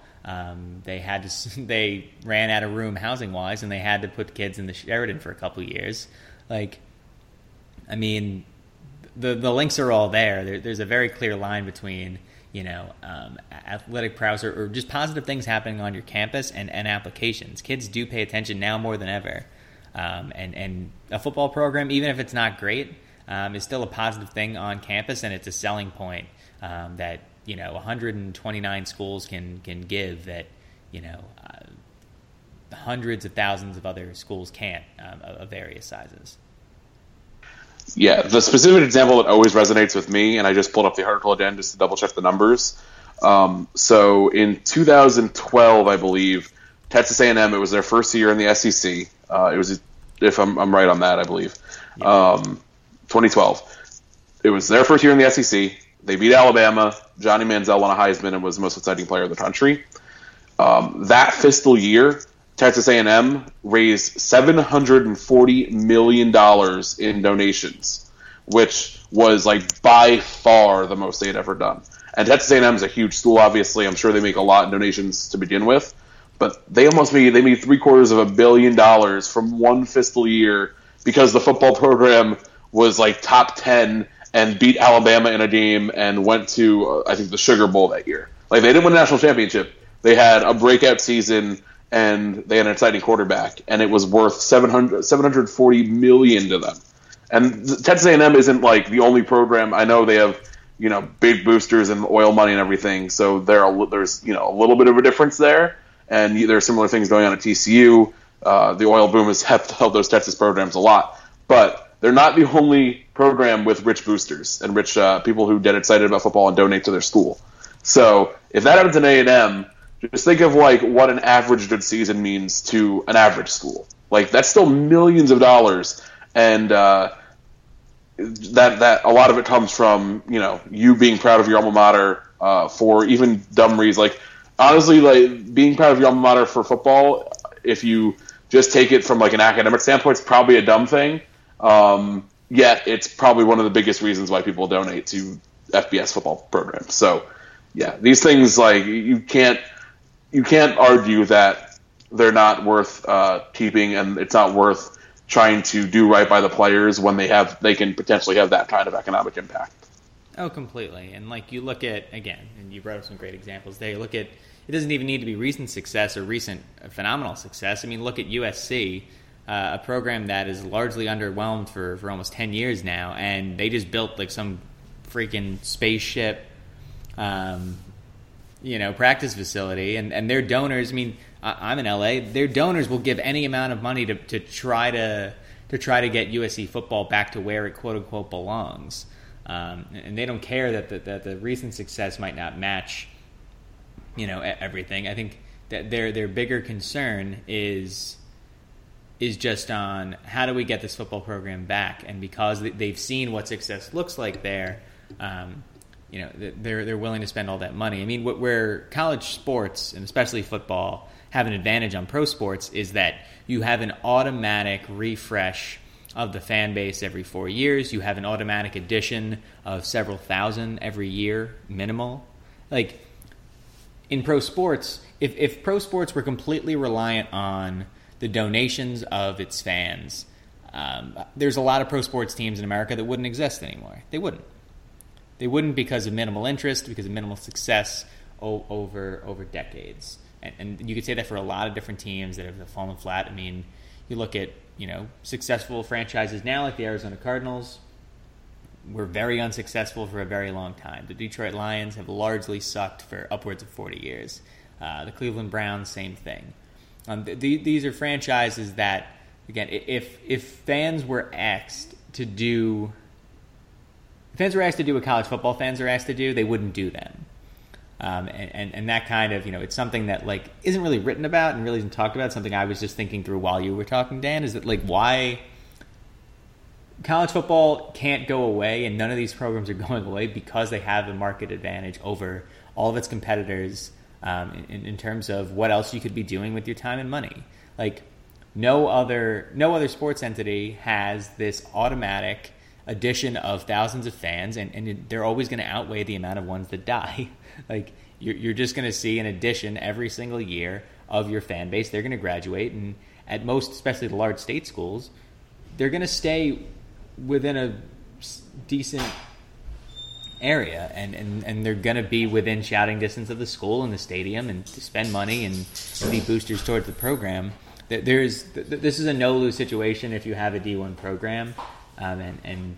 they ran out of room housing wise, and they had to put kids in the Sheridan for a couple of years. Like, I mean, the links are all there. There's a very clear line between athletic prowess or just positive things happening on your campus and applications. Kids do pay attention now more than ever, and a football program, even if it's not great, is still a positive thing on campus, and it's a selling point that 129 schools can give that hundreds of thousands of other schools can't, of various sizes. Yeah, the specific example that always resonates with me, and I just pulled up the article again just to double check the numbers. So in 2012, I believe, Texas A&M, it was their first year in the SEC. It was, if I'm right on that, I believe, 2012. It was their first year in the SEC. They beat Alabama. Johnny Manziel won a Heisman and was the most exciting player in the country. That fiscal year, Texas A&M raised $740 million in donations, which was like by far the most they had ever done. And Texas A&M is a huge school, obviously. I'm sure they make a lot in donations to begin with, but they made $750 million from one fiscal year because the football program was like top 10 and beat Alabama in a game and went to, I think, the Sugar Bowl that year. Like, they didn't win a national championship. They had a breakout season, and they had an exciting quarterback, and it was worth $740 million to them. And Texas A&M isn't like the only program. I know they have, big boosters and oil money and everything, so there's a little bit of a difference there. And there are similar things going on at TCU. The oil boom has helped those Texas programs a lot, but they're not the only program with rich boosters and rich people who get excited about football and donate to their school. So if that happens in A&M, just think of like what an average good season means to an average school. Like, that's still millions of dollars, and that a lot of it comes from you being proud of your alma mater for even dumb reasons. Like, honestly, like, being proud of your alma mater for football, if you just take it from like an academic standpoint, it's probably a dumb thing. Yet it's probably one of the biggest reasons why people donate to FBS football programs. So, yeah, these things, like, you can't argue that they're not worth keeping, and it's not worth trying to do right by the players when they can potentially have that kind of economic impact. Oh, completely. And like you look at, again, and you brought up some great examples there. You look at, it doesn't even need to be recent success or recent phenomenal success. I mean, look at USC, a program that is largely underwhelmed for almost 10 years now, and they just built like some freaking spaceship, practice facility, and their donors, I mean, I'm in LA, their donors will give any amount of money to try to get USC football back to where it quote unquote belongs. And they don't care that the recent success might not match, everything. I think that their bigger concern is just on how do we get this football program back, and because they've seen what success looks like there, they're willing to spend all that money. I mean, where college sports and especially football have an advantage on pro sports is that you have an automatic refresh of the fan base every 4 years. You have an automatic addition of several thousand every year, minimal. Like in pro sports, if pro sports were completely reliant on the donations of its fans, there's a lot of pro sports teams in America that wouldn't exist anymore. They wouldn't. They wouldn't because of minimal interest, because of minimal success over decades. And you could say that for a lot of different teams that have fallen flat. I mean, you look at successful franchises now like the Arizona Cardinals were very unsuccessful for a very long time. The Detroit Lions have largely sucked for upwards of 40 years. The Cleveland Browns, same thing. These are franchises that, again, if fans were asked to do what college football fans are asked to do, they wouldn't do them. And that kind of, it's something that like isn't really written about and really isn't talked about. It's something I was just thinking through while you were talking, Dan, is that like why college football can't go away, and none of these programs are going away because they have a market advantage over all of its competitors in terms of what else you could be doing with your time and money. Like no other sports entity has this automatic addition of thousands of fans, and they're always going to outweigh the amount of ones that die. Like you're just going to see an addition every single year of your fan base. They're going to graduate, and at most, especially the large state schools, they're going to stay within a decent area, and they're going to be within shouting distance of the school and the stadium, and to spend money and be boosters towards the program. This is a no-lose situation if you have a D1 program, and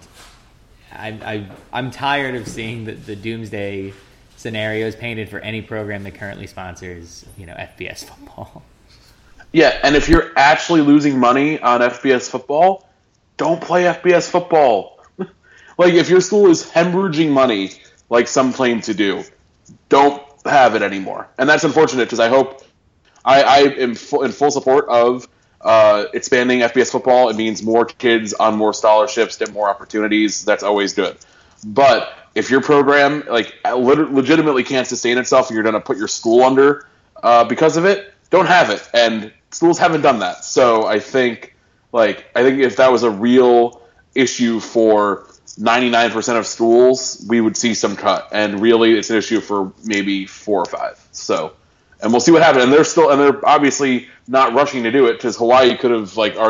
I'm tired of seeing the doomsday scenarios painted for any program that currently sponsors, FBS football. Yeah, and if you're actually losing money on FBS football, don't play FBS football. Like, if your school is hemorrhaging money, like some claim to do, don't have it anymore. And that's unfortunate, because I am in full support of expanding FBS football. It means more kids on more scholarships, get more opportunities. That's always good. But if your program legitimately can't sustain itself and you're going to put your school under because of it, don't have it. And schools haven't done that. So I think if that was a real issue for 99% of schools, we would see some cut. And really, it's an issue for maybe 4 or 5. So, and we'll see what happens. And they're obviously not rushing to do it, because Hawaii could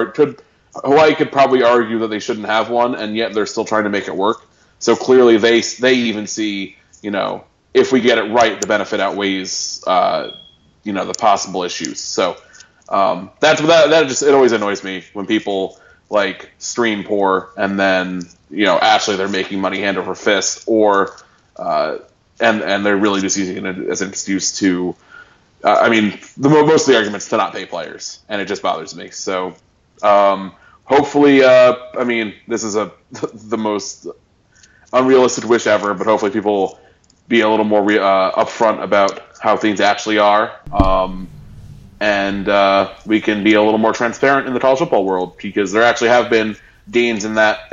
probably argue that they shouldn't have one, and yet they're still trying to make it work. So clearly, they even see, if we get it right, the benefit outweighs the possible issues. So it always annoys me when people like stream poor and then actually they're making money hand over fist, or and they're really just using it as an excuse to. Most of the arguments to not pay players, and it just bothers me. So hopefully, this is the most unrealistic wish ever, but hopefully people will be a little more upfront about how things actually are, and we can be a little more transparent in the college football world, because there actually have been gains in that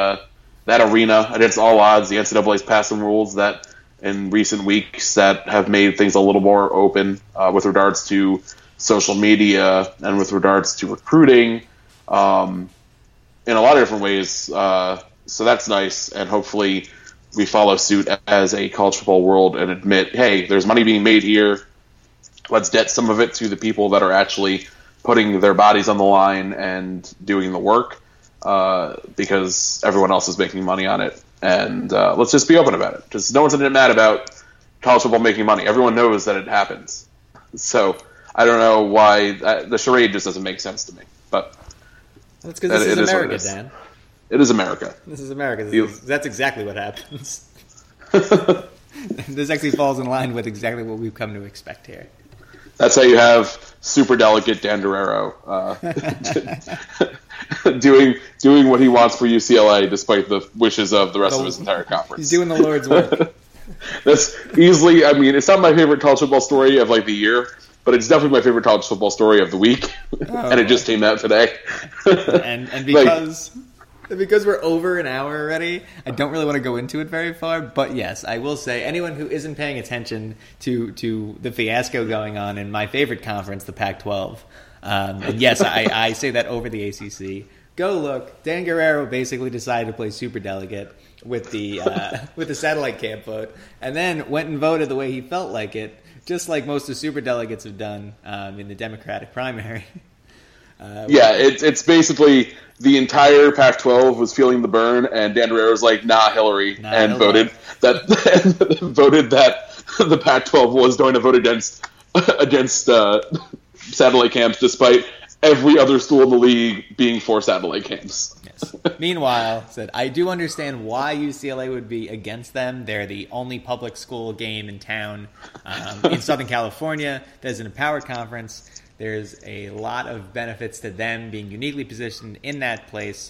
arena against all odds. The NCAA's passed some rules that in recent weeks that have made things a little more open with regards to social media and with regards to recruiting in a lot of different ways. So that's nice, and hopefully we follow suit as a college football world and admit, hey, there's money being made here. Let's get some of it to the people that are actually putting their bodies on the line and doing the work, because everyone else is making money on it. and let's just be open about it. Just no one's mad about college football making money. Everyone knows that it happens. So I don't know why the charade just doesn't make sense to me. But that's because this is America, Dan. It is America. This is America. That's exactly what happens. This actually falls in line with exactly what we've come to expect here. That's how you have superdelegate Dan Guerrero doing what he wants for UCLA despite the wishes of the rest of his entire conference. He's doing the Lord's work. That's easily, I mean, it's not my favorite college football story of like the year, but it's definitely my favorite college football story of the week. And it just came out today. and because we're over an hour already, I don't really want to go into it very far. But yes, I will say anyone who isn't paying attention to the fiasco going on in my favorite conference, the Pac-12, and yes, I say that over the ACC. Go look. Dan Guerrero basically decided to play superdelegate with the satellite camp vote, and then went and voted the way he felt like it, just like most of superdelegates have done in the Democratic primary. It's basically the entire Pac-12 was feeling the burn, and Dan Guerrero was like, "Nah, Hillary," and voted that the Pac-12 was going to vote against satellite camps, despite every other school in the league being for satellite camps. Yes. Meanwhile, said, I do understand why UCLA would be against them. They're the only public school game in town in Southern California that is an empowered conference. There's a lot of benefits to them being uniquely positioned in that place.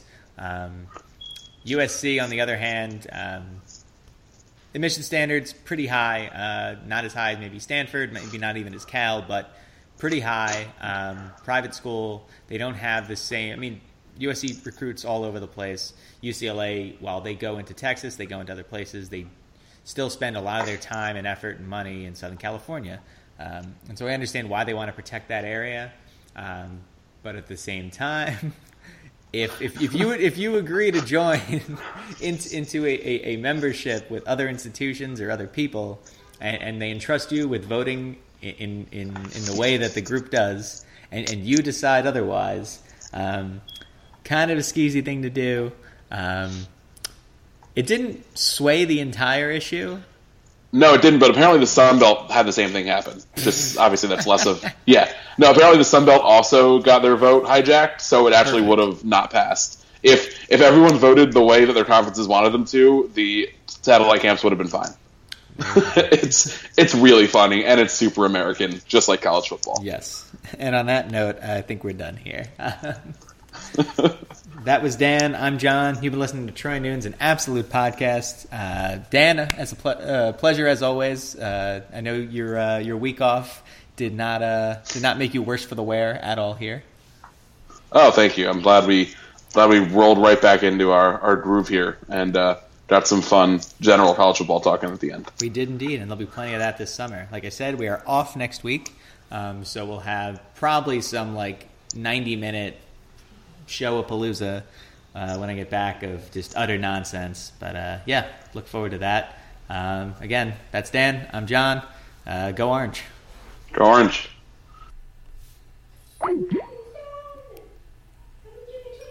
USC, on the other hand, admission standards pretty high. Not as high as maybe Stanford, maybe not even as Cal, but pretty high. Private school, they don't have the same. I mean, USC recruits all over the place. UCLA, while they go into Texas, they go into other places, they still spend a lot of their time and effort and money in Southern California. And so I understand why they want to protect that area. But at the same time, if you agree to join into a membership with other institutions or other people, and they entrust you with voting in the way that the group does, and you decide otherwise, kind of a skeezy thing to do. It didn't sway the entire issue. No, it didn't, but apparently the Sun Belt had the same thing happen. Just obviously that's less of... Yeah. No, apparently the Sun Belt also got their vote hijacked, so it actually would have not passed. If everyone voted the way that their conferences wanted them to, the satellite camps would have been fine. It's really funny, and it's super American, just like college football. Yes. And on that note, I think we're done here. That was Dan. I'm John. You've been listening to Troy Nunes, an absolute podcast. Dan, it's a pleasure as always. I know your week off did not make you worse for the wear at all here. Oh, thank you. I'm glad we rolled right back into our groove here and got some fun general college football talking at the end. We did indeed, and there'll be plenty of that this summer. Like I said, we are off next week, so we'll have probably some 90-minute show-a-palooza when I get back of just utter nonsense. But look forward to that. Again, that's Dan. I'm John. Go Orange. Go Orange.